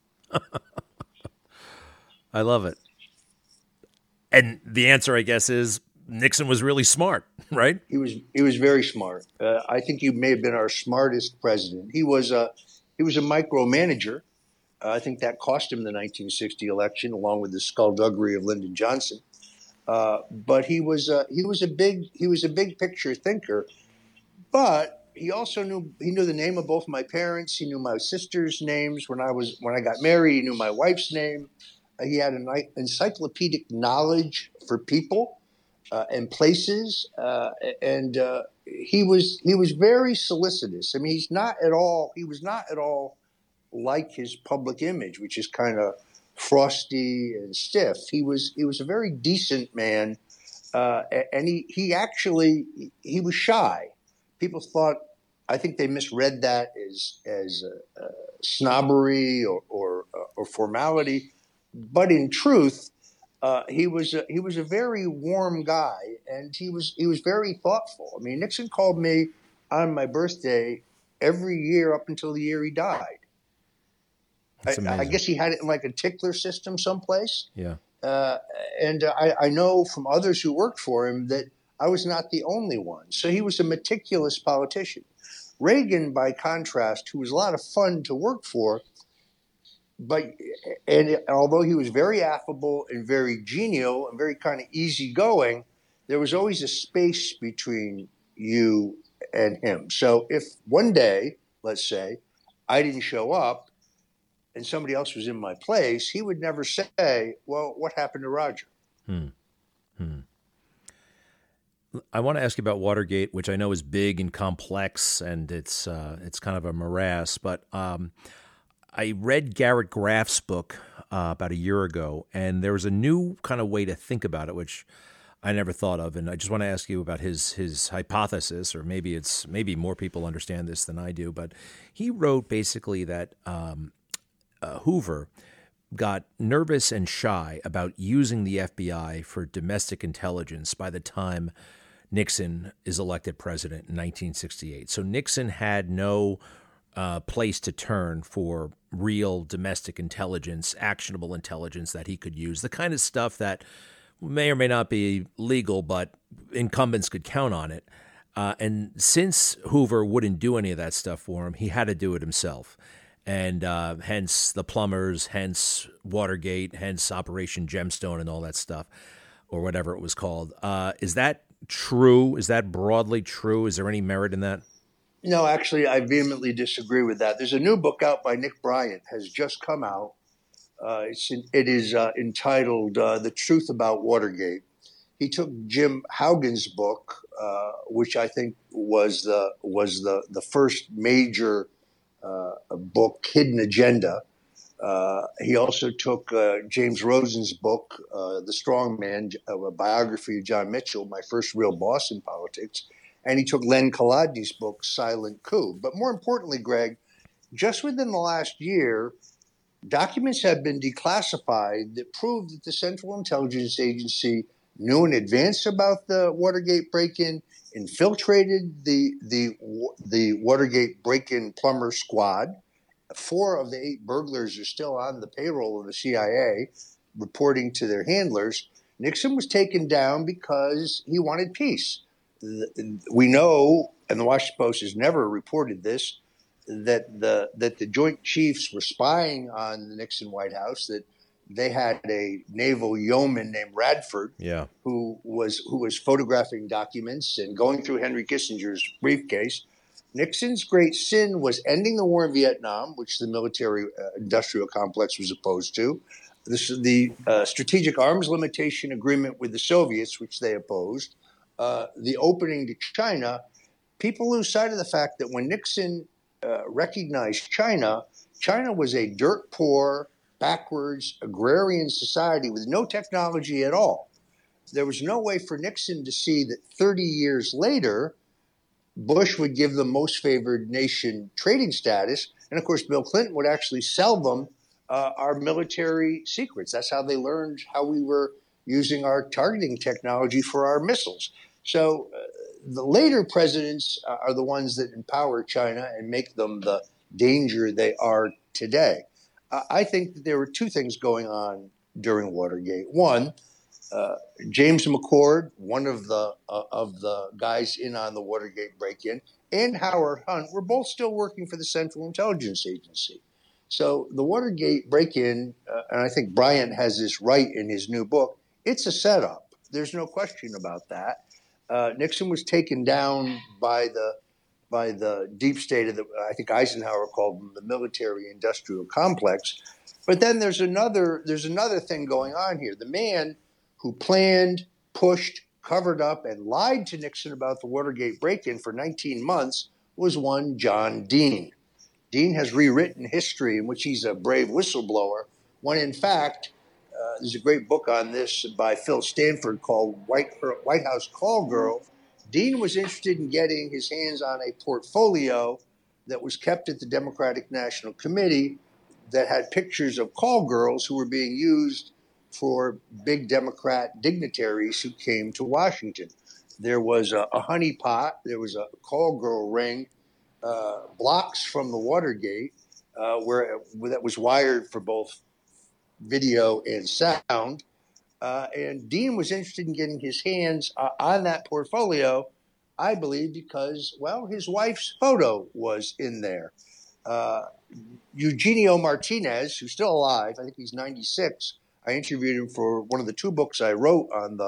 Speaker 1: I love it. And the answer, I guess, is Nixon was really smart, right?
Speaker 6: He was very smart. I think he may have been our smartest president. He was a micromanager. I think that cost him the 1960 election, along with the skullduggery of Lyndon Johnson. But he was a big picture thinker. But he also knew the name of both my parents. He knew my sister's names when I got married. He knew my wife's name. He had an encyclopedic knowledge for people and places, and he was very solicitous. I mean, he was not at all like his public image, which is kind of frosty and stiff. He was a very decent man, and he was shy. People thought, I think they misread that as snobbery or formality, but in truth, he was a very warm guy, and he was very thoughtful. I mean, Nixon called me on my birthday every year up until the year he died. I guess he had it in like a tickler system someplace.
Speaker 1: Yeah.
Speaker 6: And I know from others who worked for him that I was not the only one. So he was a meticulous politician. Reagan, by contrast, who was a lot of fun to work for, and although he was very affable and very genial and very kind of easygoing, there was always a space between you and him. So if one day, let's say, I didn't show up, and somebody else was in my place, he would never say, well, what happened to Roger?
Speaker 1: I want to ask you about Watergate, which I know is big and complex, and it's kind of a morass. But I read Garrett Graff's book about a year ago, and there was a new kind of way to think about it, which I never thought of. And I just want to ask you about his hypothesis, or maybe more people understand this than I do. But he wrote basically that Hoover got nervous and shy about using the FBI for domestic intelligence by the time Nixon is elected president in 1968. So Nixon had no place to turn for real domestic intelligence, actionable intelligence that he could use, the kind of stuff that may or may not be legal, but incumbents could count on it. And since Hoover wouldn't do any of that stuff for him, he had to do it himself. And hence the plumbers, hence Watergate, hence Operation Gemstone and all that stuff, or whatever it was called. Is that true? Is that broadly true? Is there any merit in that?
Speaker 6: No, actually, I vehemently disagree with that. There's a new book out by Nick Bryant, has just come out. It is entitled The Truth About Watergate. He took Jim Haugen's book, which I think was the first major book, Hidden Agenda. He also took James Rosen's book, The Strong Man, a biography of John Mitchell, my first real boss in politics. And he took Len Kolodny's book, Silent Coup. But more importantly, Greg, just within the last year, documents have been declassified that prove that the Central Intelligence Agency knew in advance about the Watergate break-in, infiltrated the Watergate break-in plumber squad. 4 of the 8 burglars are still on the payroll of the CIA, reporting to their handlers. Nixon was taken down because he wanted peace. We know, and the Washington Post has never reported this, that the Joint Chiefs were spying on the Nixon White House, that they had a naval yeoman named Radford, who was photographing documents and going through Henry Kissinger's briefcase. Nixon's great sin was ending the war in Vietnam, which the military industrial complex was opposed to. The strategic arms limitation agreement with the Soviets, which they opposed. The opening to China. People lose sight of the fact that when Nixon recognized China, China was a dirt poor, backwards, agrarian society with no technology at all. There was no way for Nixon to see that 30 years later, Bush would give them most favored nation trading status. And of course, Bill Clinton would actually sell them our military secrets. That's how they learned how we were using our targeting technology for our missiles. So the later presidents are the ones that empower China and make them the danger they are today. I think that there were 2 things going on during Watergate. One, James McCord, one of the guys in on the Watergate break-in, and Howard Hunt were both still working for the Central Intelligence Agency. So the Watergate break-in, and I think Bryant has this right in his new book, it's a setup. There's no question about that. Nixon was taken down by the deep state of I think Eisenhower called them the military-industrial complex. But then there's another thing going on here. The man who planned, pushed, covered up, and lied to Nixon about the Watergate break-in for 19 months was one John Dean. Dean has rewritten history in which he's a brave whistleblower, when in fact, there's a great book on this by Phil Stanford called White House Call Girl. Dean was interested in getting his hands on a portfolio that was kept at the Democratic National Committee that had pictures of call girls who were being used for big Democrat dignitaries who came to Washington. There was a honeypot. There was a call girl ring blocks from the Watergate where that was wired for both video and sound. And Dean was interested in getting his hands on that portfolio, I believe, because, well, his wife's photo was in there. Eugenio Martinez, who's still alive, I think he's 96. I interviewed him for one of the 2 books I wrote on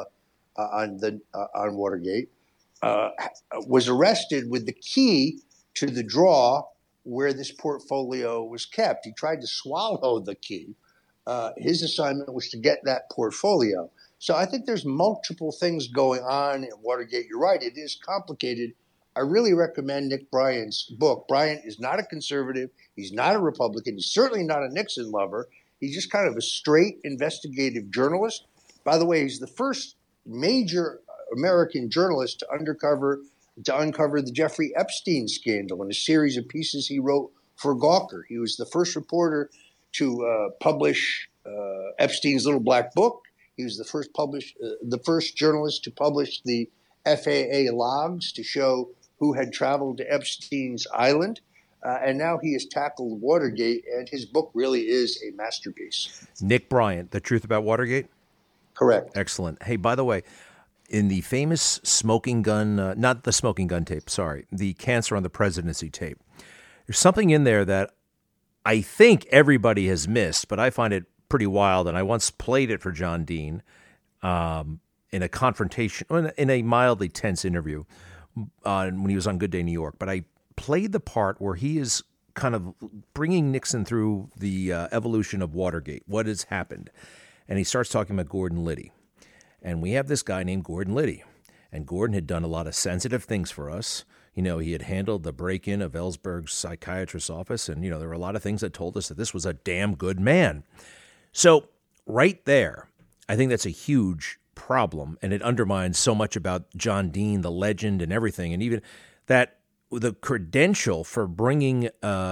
Speaker 6: Watergate. Was arrested with the key to the drawer where this portfolio was kept. He tried to swallow the key. His assignment was to get that portfolio. So I think there's multiple things going on in Watergate. You're right, it is complicated. I really recommend Nick Bryant's book. Bryant is not a conservative. He's not a Republican. He's certainly not a Nixon lover. He's just kind of a straight investigative journalist. By the way, he's the first major American journalist to uncover the Jeffrey Epstein scandal in a series of pieces he wrote for Gawker. He was the first reporter to publish Epstein's Little Black Book. He was the first journalist to publish the FAA logs to show who had traveled to Epstein's island. And now he has tackled Watergate, and his book really is a masterpiece.
Speaker 1: Nick Bryant, The Truth About Watergate?
Speaker 6: Correct.
Speaker 1: Excellent. Hey, by the way, in the famous smoking gun, not the smoking gun tape, sorry, the Cancer on the Presidency tape, there's something in there that I think everybody has missed, but I find it pretty wild. And I once played it for John Dean in a confrontation, in a mildly tense interview when he was on Good Day New York. But I played the part where he is kind of bringing Nixon through the evolution of Watergate, what has happened. And he starts talking about Gordon Liddy. And we have this guy named Gordon Liddy. And Gordon had done a lot of sensitive things for us. You know, he had handled the break-in of Ellsberg's psychiatrist's office. And, there were a lot of things that told us that this was a damn good man. So right there, I think that's a huge problem. And it undermines so much about John Dean, the legend, and everything. And even that the credential for bringing,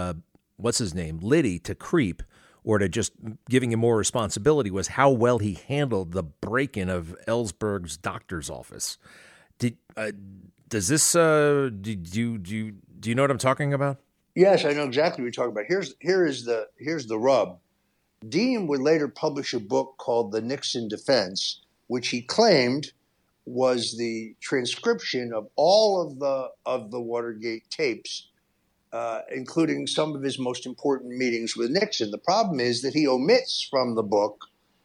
Speaker 1: Liddy to creep, or to just giving him more responsibility, was how well he handled the break-in of Ellsberg's doctor's office. Does this? Do you know what I'm talking about?
Speaker 6: Yes, I know exactly what you're talking about. Here's the rub. Dean would later publish a book called The Nixon Defense, which he claimed was the transcription of all of the Watergate tapes, including some of his most important meetings with Nixon. The problem is that he omits from the book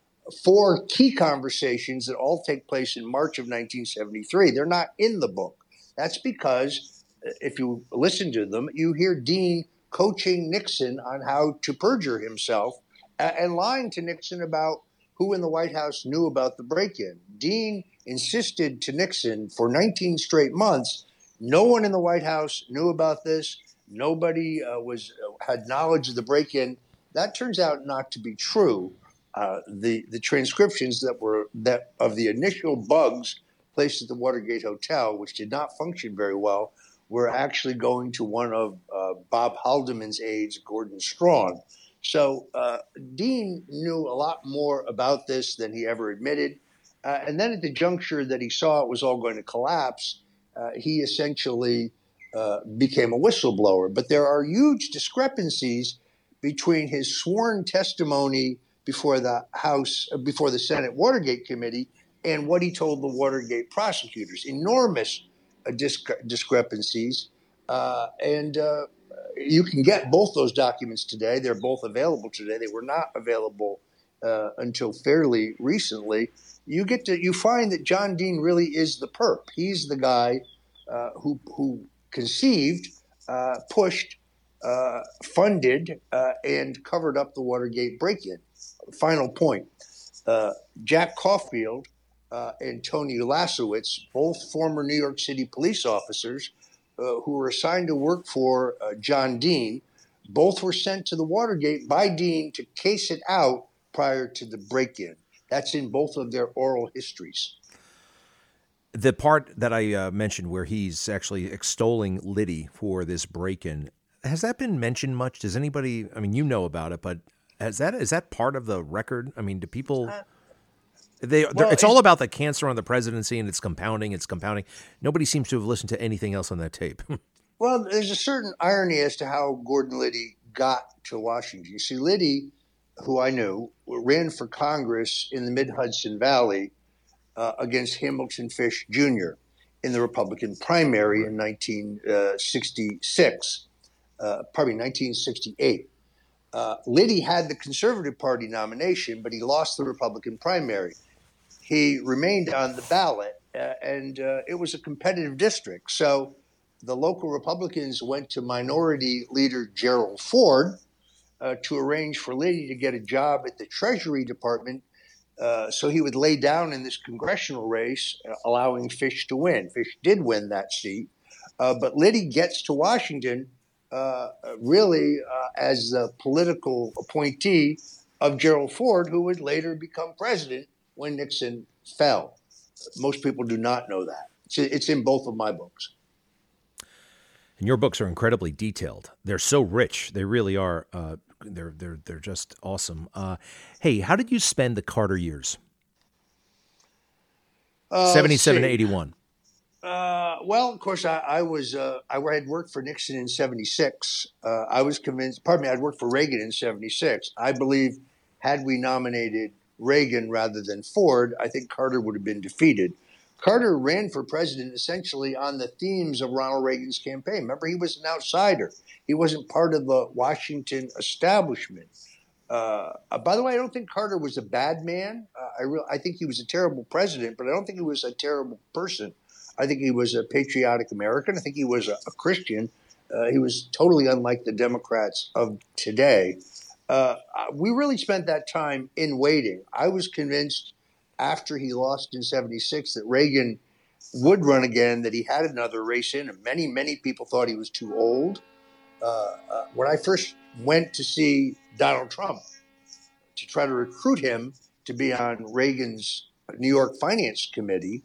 Speaker 6: 4 key conversations that all take place in March of 1973. They're not in the book. That's because if you listen to them, you hear Dean coaching Nixon on how to perjure himself and lying to Nixon about who in the White House knew about the break-in. Dean insisted to Nixon for 19 straight months, no one in the White House knew about this. Nobody had knowledge of the break-in. That turns out not to be true. The transcriptions that of the initial bugs placed at the Watergate Hotel, which did not function very well, were actually going to one of Bob Haldeman's aides, Gordon Strachan. So Dean knew a lot more about this than he ever admitted. And then at the juncture that he saw it was all going to collapse, he essentially became a whistleblower. But there are huge discrepancies between his sworn testimony before the Senate Watergate Committee and what he told the Watergate prosecutors. Enormous discrepancies. And you can get both those documents today. They're both available today. They were not available until fairly recently. You find that John Dean really is the perp. He's the guy who conceived, pushed, funded, and covered up the Watergate break-in. Final point. Jack Caulfield and Tony Ulasewicz, both former New York City police officers who were assigned to work for John Dean, both were sent to the Watergate by Dean to case it out prior to the break-in. That's in both of their oral histories.
Speaker 1: The part that I mentioned where he's actually extolling Liddy for this break-in, has that been mentioned much? Does anybody, you know about it, but is that part of the record? Do people... it's all about the cancer on the presidency, and it's compounding. Nobody seems to have listened to anything else on that tape.
Speaker 6: Well, there's a certain irony as to how Gordon Liddy got to Washington. You see, Liddy, who I knew, ran for Congress in the Mid-Hudson Valley against Hamilton Fish Jr. in the Republican primary in 1968. Liddy had the Conservative Party nomination, but he lost the Republican primary. He remained on the ballot, and it was a competitive district. So the local Republicans went to Minority Leader Gerald Ford to arrange for Liddy to get a job at the Treasury Department so he would lay down in this congressional race, allowing Fish to win. Fish did win that seat, but Liddy gets to Washington really as the political appointee of Gerald Ford, who would later become president when Nixon fell. Most people do not know that. It's in both of my books.
Speaker 1: And your books are incredibly detailed. They're so rich. They really are. They're just awesome. Hey, how did you spend the Carter years? 77 to 81.
Speaker 6: Well, of course, I had worked for Nixon in 76. I was convinced, I'd worked for Reagan in 76. I believe had we nominated Reagan rather than Ford, I think Carter would have been defeated. Carter ran for president essentially on the themes of Ronald Reagan's campaign. Remember, he was an outsider. He wasn't part of the Washington establishment. By the way, I don't think Carter was a bad man. I think he was a terrible president, but I don't think he was a terrible person. I think he was a patriotic American. I think he was a Christian. He was totally unlike the Democrats of today. We really spent that time in waiting. I was convinced after he lost in 76 that Reagan would run again, that he had another race in him. Many, many people thought he was too old. When I first went to see Donald Trump to try to recruit him to be on Reagan's New York Finance Committee,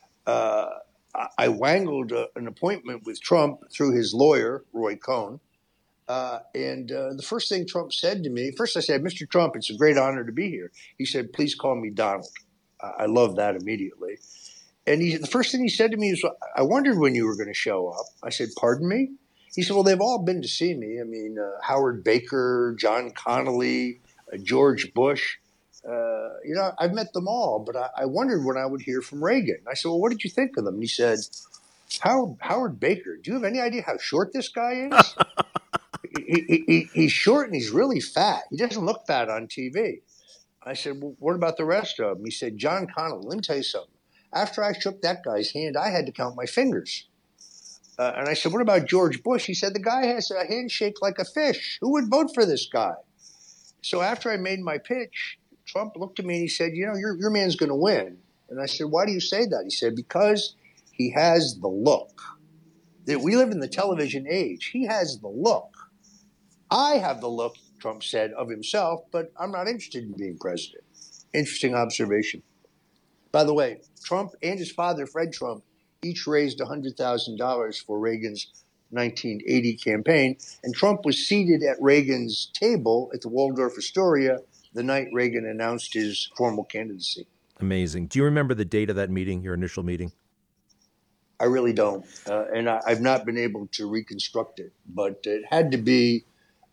Speaker 6: I wangled an appointment with Trump through his lawyer, Roy Cohn. And the first thing Trump said to me, first I said, "Mr. Trump, it's a great honor to be here." He said, "Please call me Donald." I loved that immediately. And the first thing he said to me was, "I wondered when you were going to show up." I said, "Pardon me?" He said, "Well, they've all been to see me. I mean, Howard Baker, John Connally, George Bush. I've met them all, but I wondered when I would hear from Reagan." I said, "Well, what did you think of them?" And he said, Howard Baker, do you have any idea how short this guy is? He's short and he's really fat. He doesn't look fat on TV. I said, "Well, what about the rest of them?" He said, "John Connally, let me tell you something. After I shook that guy's hand, I had to count my fingers." And I said, "What about George Bush?" He said, "The guy has a handshake like a fish. Who would vote for this guy?" So after I made my pitch, Trump looked at me and he said, your man's going to win." And I said, "Why do you say that?" He said, "Because he has the look. We live in the television age. He has the look. I have the look," Trump said, "of himself, but I'm not interested in being president." Interesting observation. By the way, Trump and his father, Fred Trump, each raised $100,000 for Reagan's 1980 campaign. And Trump was seated at Reagan's table at the Waldorf Astoria the night Reagan announced his formal candidacy.
Speaker 1: Amazing. Do you remember the date of that meeting, your initial meeting?
Speaker 6: I really don't. And I've not been able to reconstruct it. But it had to be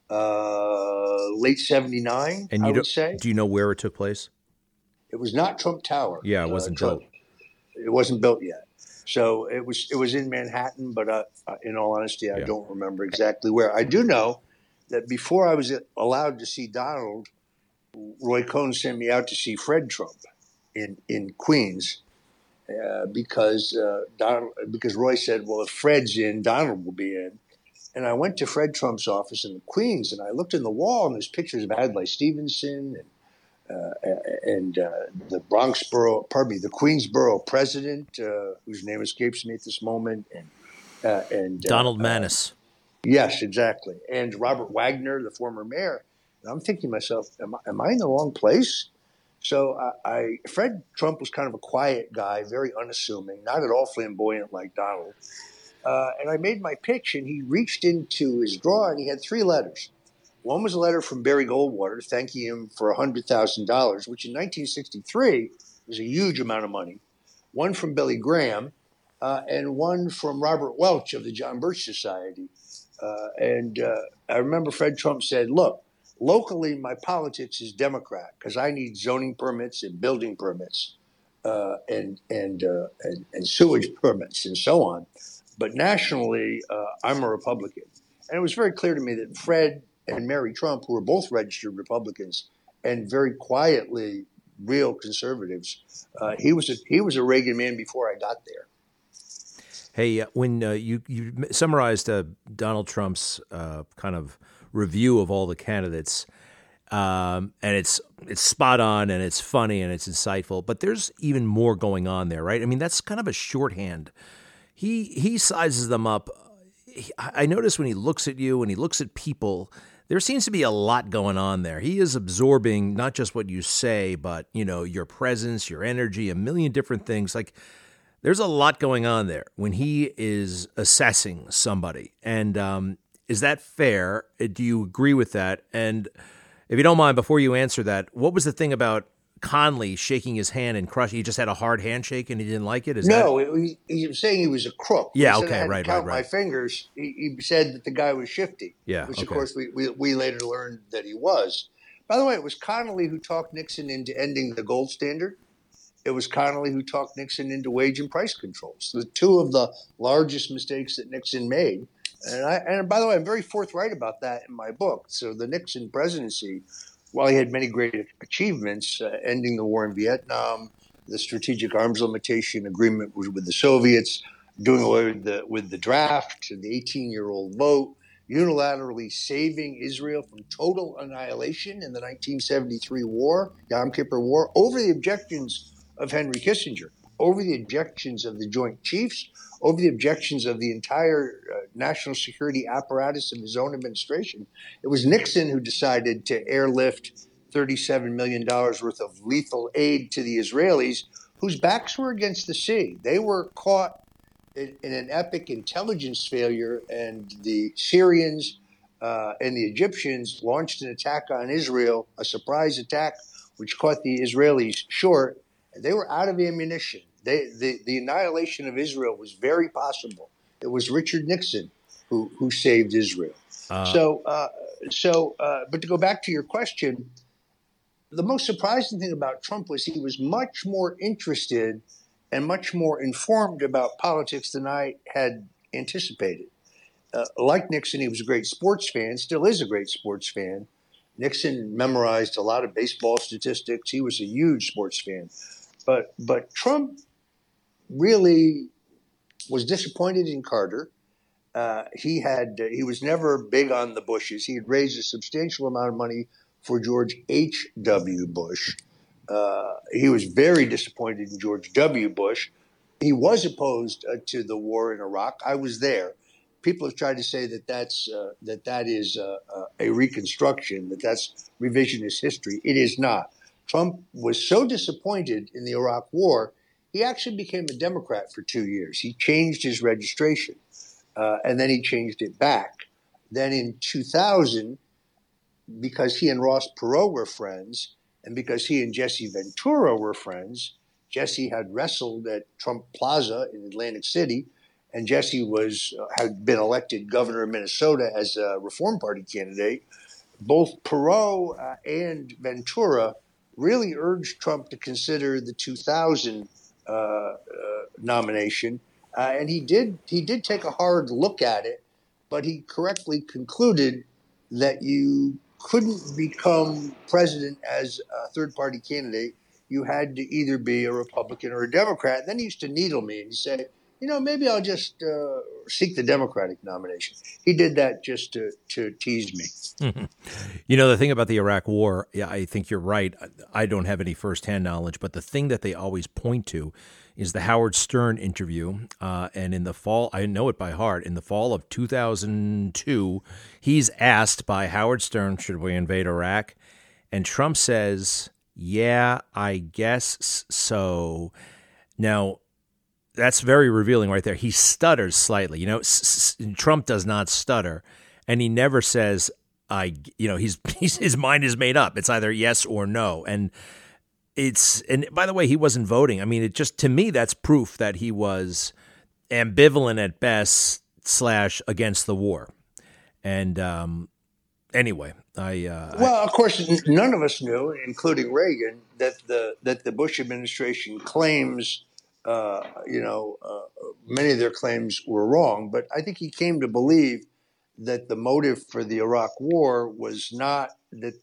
Speaker 6: late 79,
Speaker 1: and
Speaker 6: I would say.
Speaker 1: Do you know where it took place?
Speaker 6: It was not Trump Tower.
Speaker 1: Yeah, it wasn't built.
Speaker 6: It wasn't built yet. So it was in Manhattan, but in all honesty, I don't remember exactly where. I do know that before I was allowed to see Donald, Roy Cohn sent me out to see Fred Trump in Queens because Roy said, "Well, if Fred's in, Donald will be in." And I went to Fred Trump's office in Queens, and I looked in the wall, and there's pictures of Adlai Stevenson and the Queensboro president, whose name escapes me at this moment, and
Speaker 1: Donald Maness.
Speaker 6: Yes, exactly, and Robert Wagner, the former mayor. And I'm thinking to myself, am I in the wrong place? So Fred Trump was kind of a quiet guy, very unassuming, not at all flamboyant like Donald. And I made my pitch, and he reached into his drawer, and he had 3 letters. One was a letter from Barry Goldwater thanking him for $100,000, which in 1963 was a huge amount of money. One from Billy Graham, and one from Robert Welch of the John Birch Society. I remember Fred Trump said, "Look, locally my politics is Democrat because I need zoning permits and building permits and sewage permits and so on. But nationally, I'm a Republican." And it was very clear to me that Fred and Mary Trump, who were both registered Republicans and very quietly real conservatives, he was a Reagan man before I got there.
Speaker 1: Hey, when you summarized Donald Trump's kind of review of all the candidates, and it's spot on and it's funny and it's insightful, but there's even more going on there, right? I mean, that's kind of a shorthand. He sizes them up. I notice when he looks at you and he looks at people, there seems to be a lot going on there. He is absorbing not just what you say, but your presence, your energy, a million different things. Like, there's a lot going on there when he is assessing somebody. And is that fair? Do you agree with that? And if you don't mind, before you answer that, what was the thing about Conley shaking his hand and crushing? He just had a hard handshake and he didn't like it?
Speaker 6: He was saying he was a crook.
Speaker 1: Yeah,
Speaker 6: he said,
Speaker 1: okay,
Speaker 6: I had
Speaker 1: right,
Speaker 6: to count
Speaker 1: right.
Speaker 6: my fingers. He said that the guy was shifty.
Speaker 1: Yeah,
Speaker 6: which,
Speaker 1: okay.
Speaker 6: of course, we later learned that he was. By the way, it was Connally who talked Nixon into ending the gold standard. It was Connally who talked Nixon into wage and price controls, the two of the largest mistakes that Nixon made. And by the way, I'm very forthright about that in my book. So the Nixon presidency, while he had many great achievements, ending the war in Vietnam, the strategic arms limitation agreement with the Soviets, doing away with the draft, the 18-year-old vote, unilaterally saving Israel from total annihilation in the 1973 war, Yom Kippur War, over the objections of Henry Kissinger, over the objections of the Joint Chiefs, over the objections of the entire national security apparatus of his own administration. It was Nixon who decided to airlift $37 million worth of lethal aid to the Israelis, whose backs were against the sea. They were caught in an epic intelligence failure, and the Syrians and the Egyptians launched an attack on Israel, a surprise attack, which caught the Israelis short. They were out of ammunition. The annihilation of Israel was very possible. It was Richard Nixon who saved Israel. But to go back to your question, the most surprising thing about Trump was he was much more interested and much more informed about politics than I had anticipated. Like Nixon, he was a great sports fan, still is a great sports fan. Nixon memorized a lot of baseball statistics. He was a huge sports fan. But Trump really was disappointed in Carter. He was never big on the Bushes. He had raised a substantial amount of money for George H.W. Bush. He was very disappointed in George W. Bush. He was opposed to the war in Iraq. I was there. People have tried to say that is a reconstruction, that's revisionist history. It is not. Trump was so disappointed in the Iraq War, he actually became a Democrat for 2 years. He changed his registration, and then he changed it back. Then in 2000, because he and Ross Perot were friends, and because he and Jesse Ventura were friends, Jesse had wrestled at Trump Plaza in Atlantic City, and Jesse had been elected governor of Minnesota as a Reform Party candidate. Both Perot and Ventura really urged Trump to consider the 2000 nomination, and he did take a hard look at it, but he correctly concluded that you couldn't become president as a third-party candidate. You had to either be a Republican or a Democrat. Then he used to needle me and he said, maybe I'll just seek the Democratic nomination. He did that just to tease me.
Speaker 1: The thing about the Iraq War, yeah, I think you're right. I don't have any firsthand knowledge, but the thing that they always point to is the Howard Stern interview. And in the fall, I know it by heart, in the fall of 2002, he's asked by Howard Stern, should we invade Iraq? And Trump says, yeah, I guess so. Now, that's very revealing right there. He stutters slightly. Trump does not stutter, and he never says, his mind is made up. It's either yes or no. And by the way, he wasn't voting. I mean, it just, to me, that's proof that he was ambivalent at best / against the war. And anyway,
Speaker 6: well, of course, none of us knew, including Reagan, that the Bush administration claims, many of their claims were wrong. But I think he came to believe that the motive for the Iraq War was not that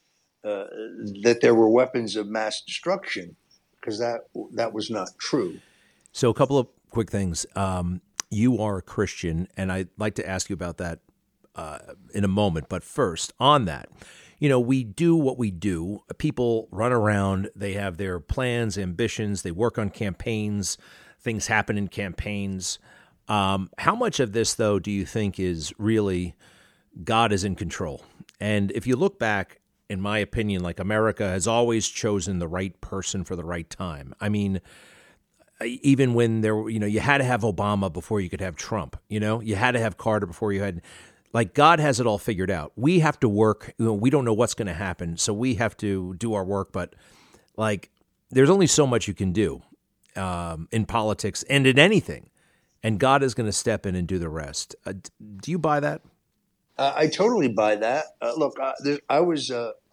Speaker 6: that there were weapons of mass destruction, because that was not true.
Speaker 1: So a couple of quick things. you are a Christian, and I'd like to ask you about that in a moment. But first, on that, we do what we do. People run around. They have their plans, ambitions. They work on campaigns. Things happen in campaigns. How much of this, though, do you think is really God is in control? And if you look back, in my opinion, like America has always chosen the right person for the right time. I mean, even when there, you had to have Obama before you could have Trump. You had to have Carter before you had. Like, God has it all figured out. We have to work. We don't know what's going to happen, so we have to do our work. But like, there's only so much you can do in politics and in anything, and God is going to step in and do the rest. Do you buy that?
Speaker 6: I totally buy that. Look, I was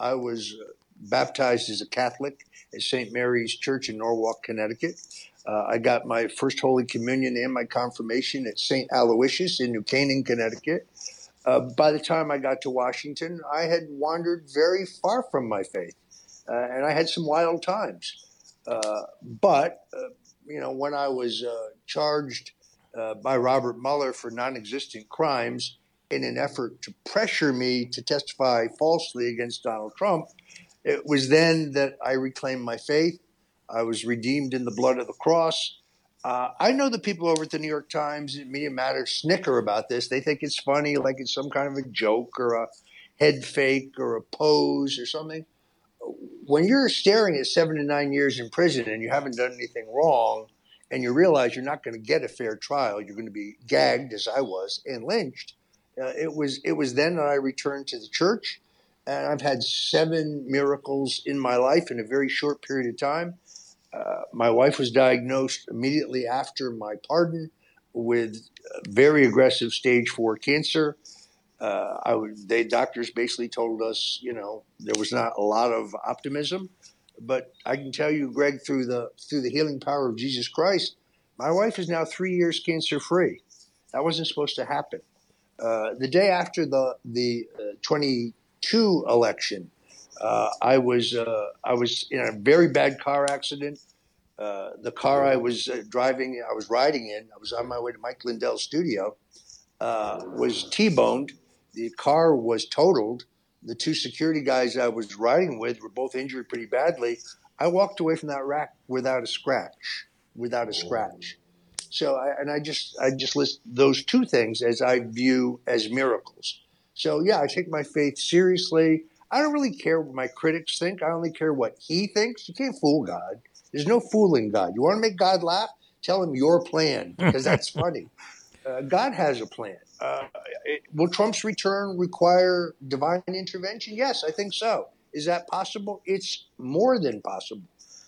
Speaker 6: baptized as a Catholic at St. Mary's Church in Norwalk, Connecticut. I got my first Holy Communion and my confirmation at St. Aloysius in New Canaan, Connecticut. By the time I got to Washington, I had wandered very far from my faith, and I had some wild times. But when I was charged by Robert Mueller for non-existent crimes in an effort to pressure me to testify falsely against Donald Trump, it was then that I reclaimed my faith. I was redeemed in the blood of the cross. I know the people over at the New York Times and Media Matters snicker about this. They think it's funny, like it's some kind of a joke or a head fake or a pose or something. When you're staring at 7 to 9 years in prison and you haven't done anything wrong, and you realize you're not going to get a fair trial, you're going to be gagged, as I was, and lynched. It was then that I returned to the church, and I've had 7 miracles in my life in a very short period of time. My wife was diagnosed immediately after my pardon with very aggressive stage 4 cancer. Doctors basically told us, there was not a lot of optimism. But I can tell you, Greg, through the healing power of Jesus Christ, my wife is now 3 years cancer free. That wasn't supposed to happen. The day after the 22 election, I was in a very bad car accident. The car I was riding in, I was on my way to Mike Lindell's studio, was T-boned. The car was totaled. The 2 security guys I was riding with were both injured pretty badly. I walked away from that wreck without a scratch. So I just list those 2 things as I view as miracles. So yeah, I take my faith seriously. I don't really care what my critics think. I only care what he thinks. You can't fool God. There's no fooling God. You want to make God laugh? Tell him your plan, because that's funny. God has a plan. Will Trump's return require divine intervention? Yes, I think so. Is that possible? It's more than possible.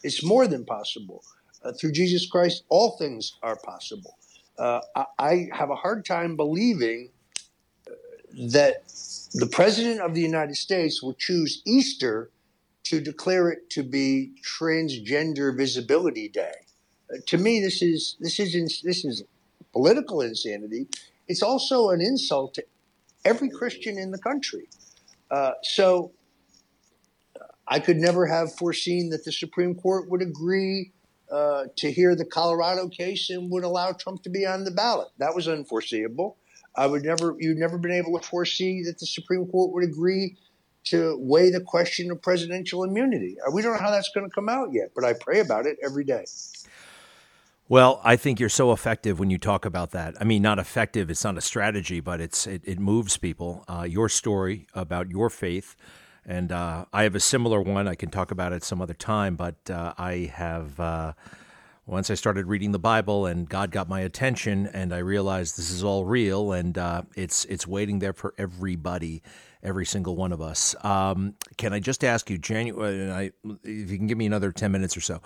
Speaker 6: Through Jesus Christ, all things are possible. I have a hard time believing that the President of the United States will choose Easter to declare it to be Transgender Visibility Day. To me, this is political insanity. It's also an insult to every Christian in the country. So I could never have foreseen that the Supreme Court would agree to hear the Colorado case and would allow Trump to be on the ballot. That was unforeseeable. You'd never been able to foresee that the Supreme Court would agree to weigh the question of presidential immunity. We don't know how that's going to come out yet, but I pray about it every day.
Speaker 1: Well, I think you're so effective when you talk about that. I mean, not effective, it's not a strategy, but it moves people. Your story about your faith, and I have a similar one. I can talk about it some other time, but I have, once I started reading the Bible and God got my attention and I realized this is all real and it's waiting there for everybody, every single one of us. Can I just ask you, if you can give me another 10 minutes or so,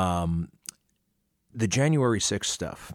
Speaker 1: the January 6th stuff,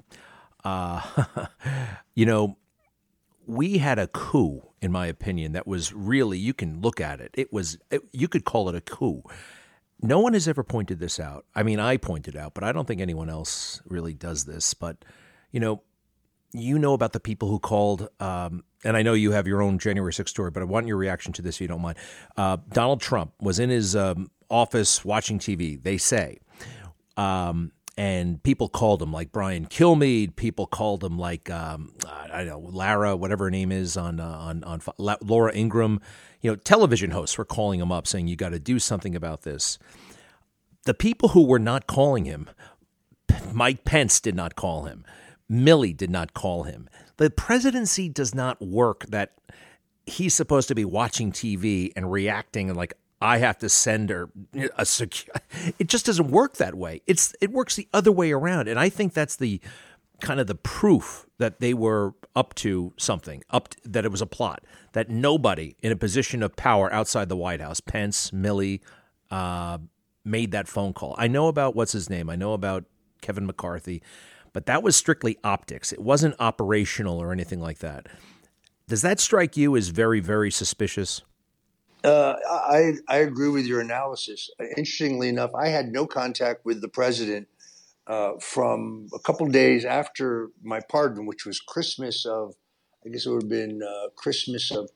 Speaker 1: we had a coup, in my opinion, that was really, you can look at it. You could call it a coup. No one has ever pointed this out. I mean, I pointed out, but I don't think anyone else really does this. But, you know about the people who called, and I know you have your own January 6th story, but I want your reaction to this if you don't mind. Donald Trump was in his office watching TV, they say, And people called him like Brian Kilmeade. People called him like I don't know, Lara, whatever her name is on Laura Ingraham. Television hosts were calling him up saying you got to do something about this. The people who were not calling him, Mike Pence did not call him. Milley did not call him. The presidency does not work that he's supposed to be watching TV and reacting and like, I have to send her a secure. It just doesn't work that way. It works the other way around. And I think that's the kind of the proof that they were up to something, that it was a plot, that nobody in a position of power outside the White House, Pence, Milley, made that phone call. I know about what's his name. I know about Kevin McCarthy, but that was strictly optics. It wasn't operational or anything like that. Does that strike you as very, very suspicious?
Speaker 6: I agree with your analysis. Interestingly enough, I had no contact with the president from a couple of days after my pardon, which was Christmas of, I guess it would have been Christmas of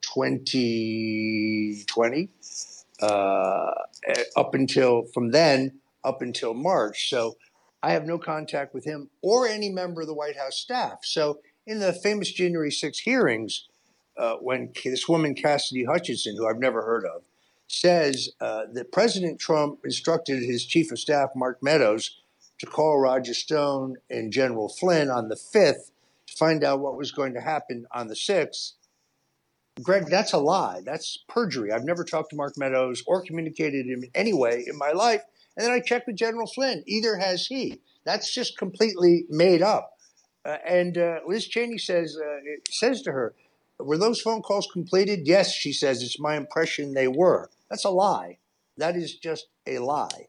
Speaker 6: 2020, from then up until March. So I have no contact with him or any member of the White House staff. So in the famous January 6 hearings, when this woman, Cassidy Hutchinson, who I've never heard of, says that President Trump instructed his chief of staff, Mark Meadows, to call Roger Stone and General Flynn on the 5th to find out what was going to happen on the 6th. Greg, that's a lie. That's perjury. I've never talked to Mark Meadows or communicated him in any way in my life. And then I checked with General Flynn. Either has he. That's just completely made up. And Liz Cheney says to her, were those phone calls completed? Yes, she says. It's my impression they were. That's a lie. That is just a lie.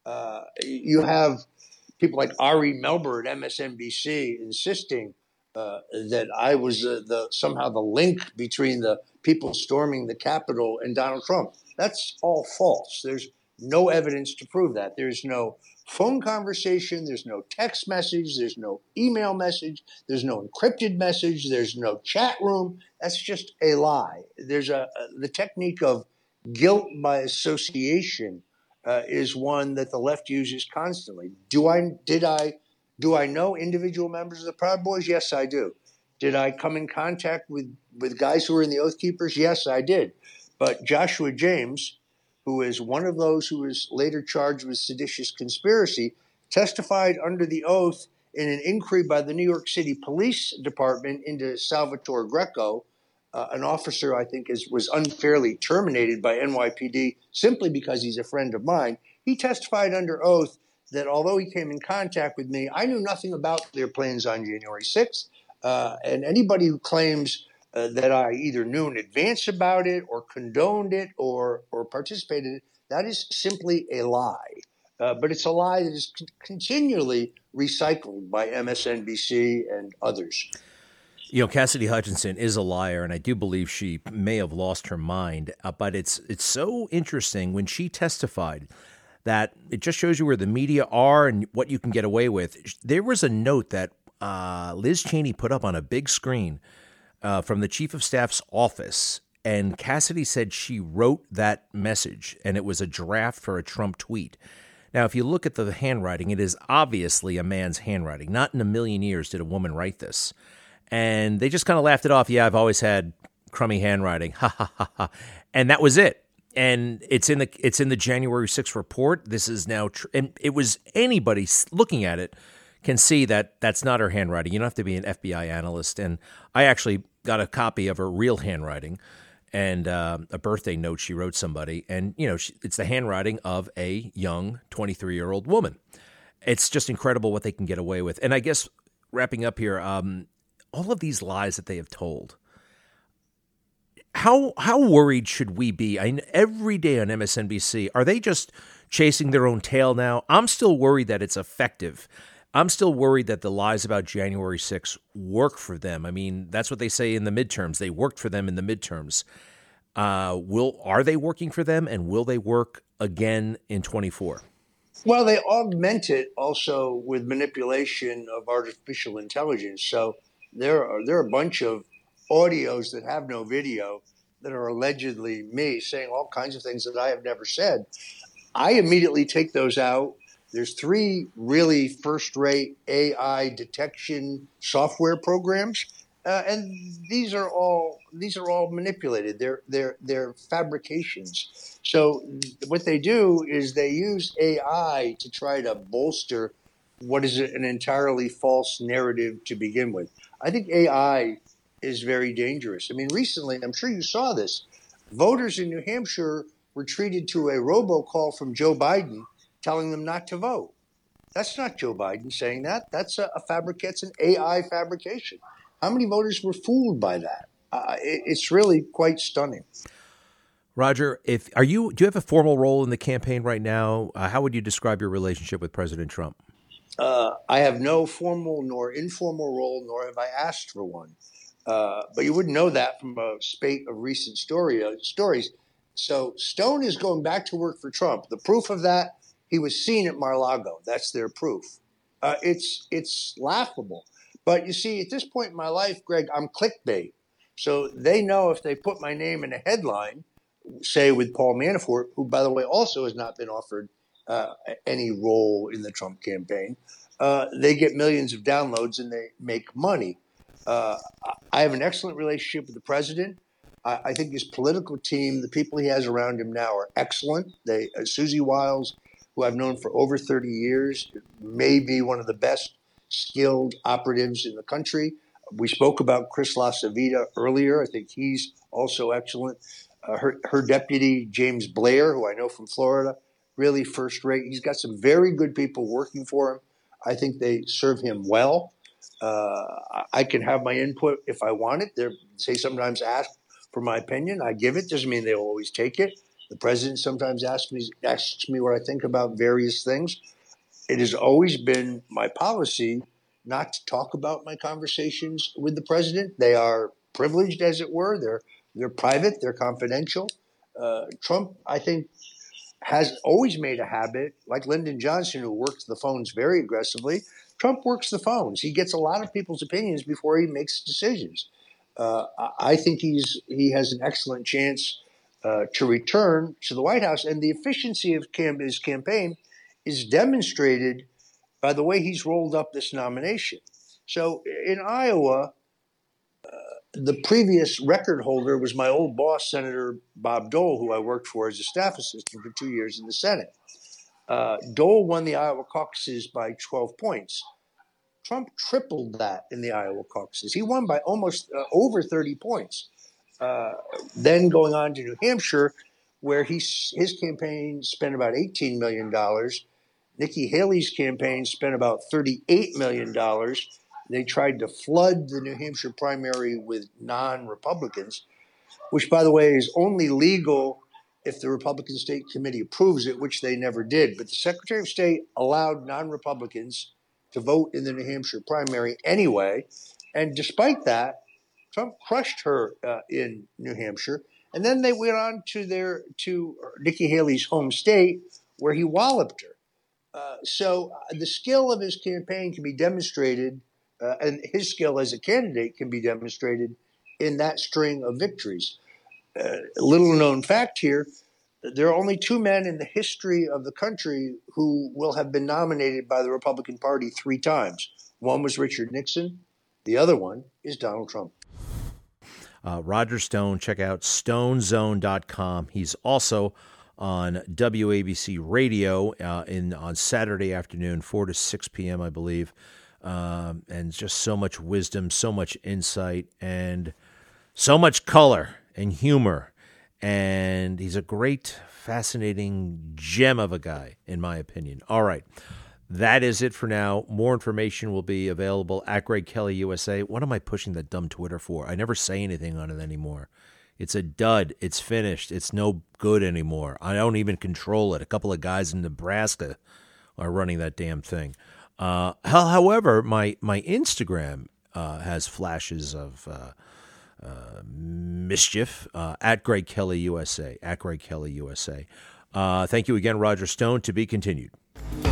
Speaker 6: You have people like Ari Melber at MSNBC insisting that I was somehow the link between the people storming the Capitol and Donald Trump. That's all false. There's no evidence to prove that. There's no phone conversation. There's no text message. There's no email message. There's no encrypted message. There's no chat room. That's just a lie. There's the technique of guilt by association is one that the left uses constantly. Do I know individual members of the Proud Boys? Yes, I do. Did I come in contact with guys who were in the Oath Keepers? Yes, I did. But Joshua James, who is one of those who was later charged with seditious conspiracy, testified under the oath in an inquiry by the New York City Police Department into Salvatore Greco, an officer I think was unfairly terminated by NYPD simply because he's a friend of mine. He testified under oath that although he came in contact with me, I knew nothing about their plans on January 6th. And anybody who claims that I either knew in advance about it or condoned it or participated in it, that is simply a lie. But it's a lie that is continually recycled by MSNBC and others.
Speaker 1: Cassidy Hutchinson is a liar, and I do believe she may have lost her mind. But it's so interesting when she testified that it just shows you where the media are and what you can get away with. There was a note that Liz Cheney put up on a big screen from the chief of staff's office, and Cassidy said she wrote that message, and it was a draft for a Trump tweet. Now, if you look at the handwriting, it is obviously a man's handwriting. Not in a million years did a woman write this. And they just kind of laughed it off. Yeah, I've always had crummy handwriting. Ha, ha, ha, ha. And that was it. And it's in the January 6th report. This is now and it was anybody looking at it can see that that's not her handwriting. You don't have to be an FBI analyst. And I actually got a copy of her real handwriting and a birthday note she wrote somebody. And, it's the handwriting of a young 23-year-old woman. It's just incredible what they can get away with. And I guess wrapping up here, all of these lies that they have told, how worried should we be? Every day on MSNBC, are they just chasing their own tail now? I'm still worried that it's effective. I'm still worried that the lies about January 6th work for them. I mean, that's what they say in the midterms. They worked for them in the midterms. Are they working for them, and will they work again in 24?
Speaker 6: Well, they augment it also with manipulation of artificial intelligence. So there are a bunch of audios that have no video that are allegedly me saying all kinds of things that I have never said. I immediately take those out. There's 3 really first-rate AI detection software programs, and these are all manipulated. They're fabrications. So what they do is they use AI to try to bolster what is an entirely false narrative to begin with. I think AI is very dangerous. I mean, recently, I'm sure you saw this, voters in New Hampshire were treated to a robocall from Joe Biden telling them not to vote. That's not Joe Biden saying that. That's it's an AI fabrication. How many voters were fooled by that? It's really quite stunning.
Speaker 1: Roger, do you have a formal role in the campaign right now? How would you describe your relationship with President Trump?
Speaker 6: I have no formal nor informal role, nor have I asked for one. But you wouldn't know that from a spate of recent stories. So Stone is going back to work for Trump. The proof of that, he was seen at Mar-a-Lago. That's their proof. It's laughable. But you see, at this point in my life, Greg, I'm clickbait. So they know if they put my name in a headline, say with Paul Manafort, who, by the way, also has not been offered any role in the Trump campaign, they get millions of downloads and they make money. I have an excellent relationship with the president. I think his political team, the people he has around him now, are excellent. Susie Wiles, who I've known for over 30 years, may be one of the best skilled operatives in the country. We spoke about Chris LaCivita earlier. I think he's also excellent. Her deputy, James Blair, who I know from Florida, really first rate. He's got some very good people working for him. I think they serve him well. I can have my input if I want it. They sometimes ask for my opinion. I give it. Doesn't mean they will always take it. The president sometimes asks me what I think about various things. It has always been my policy not to talk about my conversations with the president. They are privileged, as it were. They're private. They're confidential. Trump, I think, has always made a habit, like Lyndon Johnson, who works the phones very aggressively. Trump works the phones. He gets a lot of people's opinions before he makes decisions. I think he has an excellent chance to return to the White House, and the efficiency of his campaign is demonstrated by the way he's rolled up this nomination. So in Iowa, the previous record holder was my old boss, Senator Bob Dole, who I worked for as a staff assistant for 2 years in the Senate. Dole won the Iowa caucuses by 12 points. Trump tripled that in the Iowa caucuses. He won by almost over 30 points. Then going on to New Hampshire, where his campaign spent about $18 million. Nikki Haley's campaign spent about $38 million. They tried to flood the New Hampshire primary with non-Republicans, which, by the way, is only legal if the Republican State Committee approves it, which they never did. But the Secretary of State allowed non-Republicans to vote in the New Hampshire primary anyway. And despite that, Trump crushed her in New Hampshire. And then they went on to Nikki Haley's home state, where he walloped her. So the skill of his campaign can be demonstrated, and his skill as a candidate can be demonstrated in that string of victories. Little known fact here, there are only 2 men in the history of the country who will have been nominated by the Republican Party 3 times. One was Richard Nixon. The other one is Donald Trump.
Speaker 1: Roger Stone, check out stonezone.com. He's also on WABC Radio on Saturday afternoon, 4 to 6 p.m., I believe. And just so much wisdom, so much insight, and so much color and humor. And he's a great, fascinating gem of a guy, in my opinion. All right. That is it for now. More information will be available at Greg Kelly USA. What am I pushing that dumb Twitter for? I never say anything on it anymore. It's a dud. It's finished. It's no good anymore. I don't even control it. A couple of guys in Nebraska are running that damn thing. However, my Instagram has flashes of mischief at Greg Kelly USA. At Greg Kelly USA. Thank you again, Roger Stone. To be continued.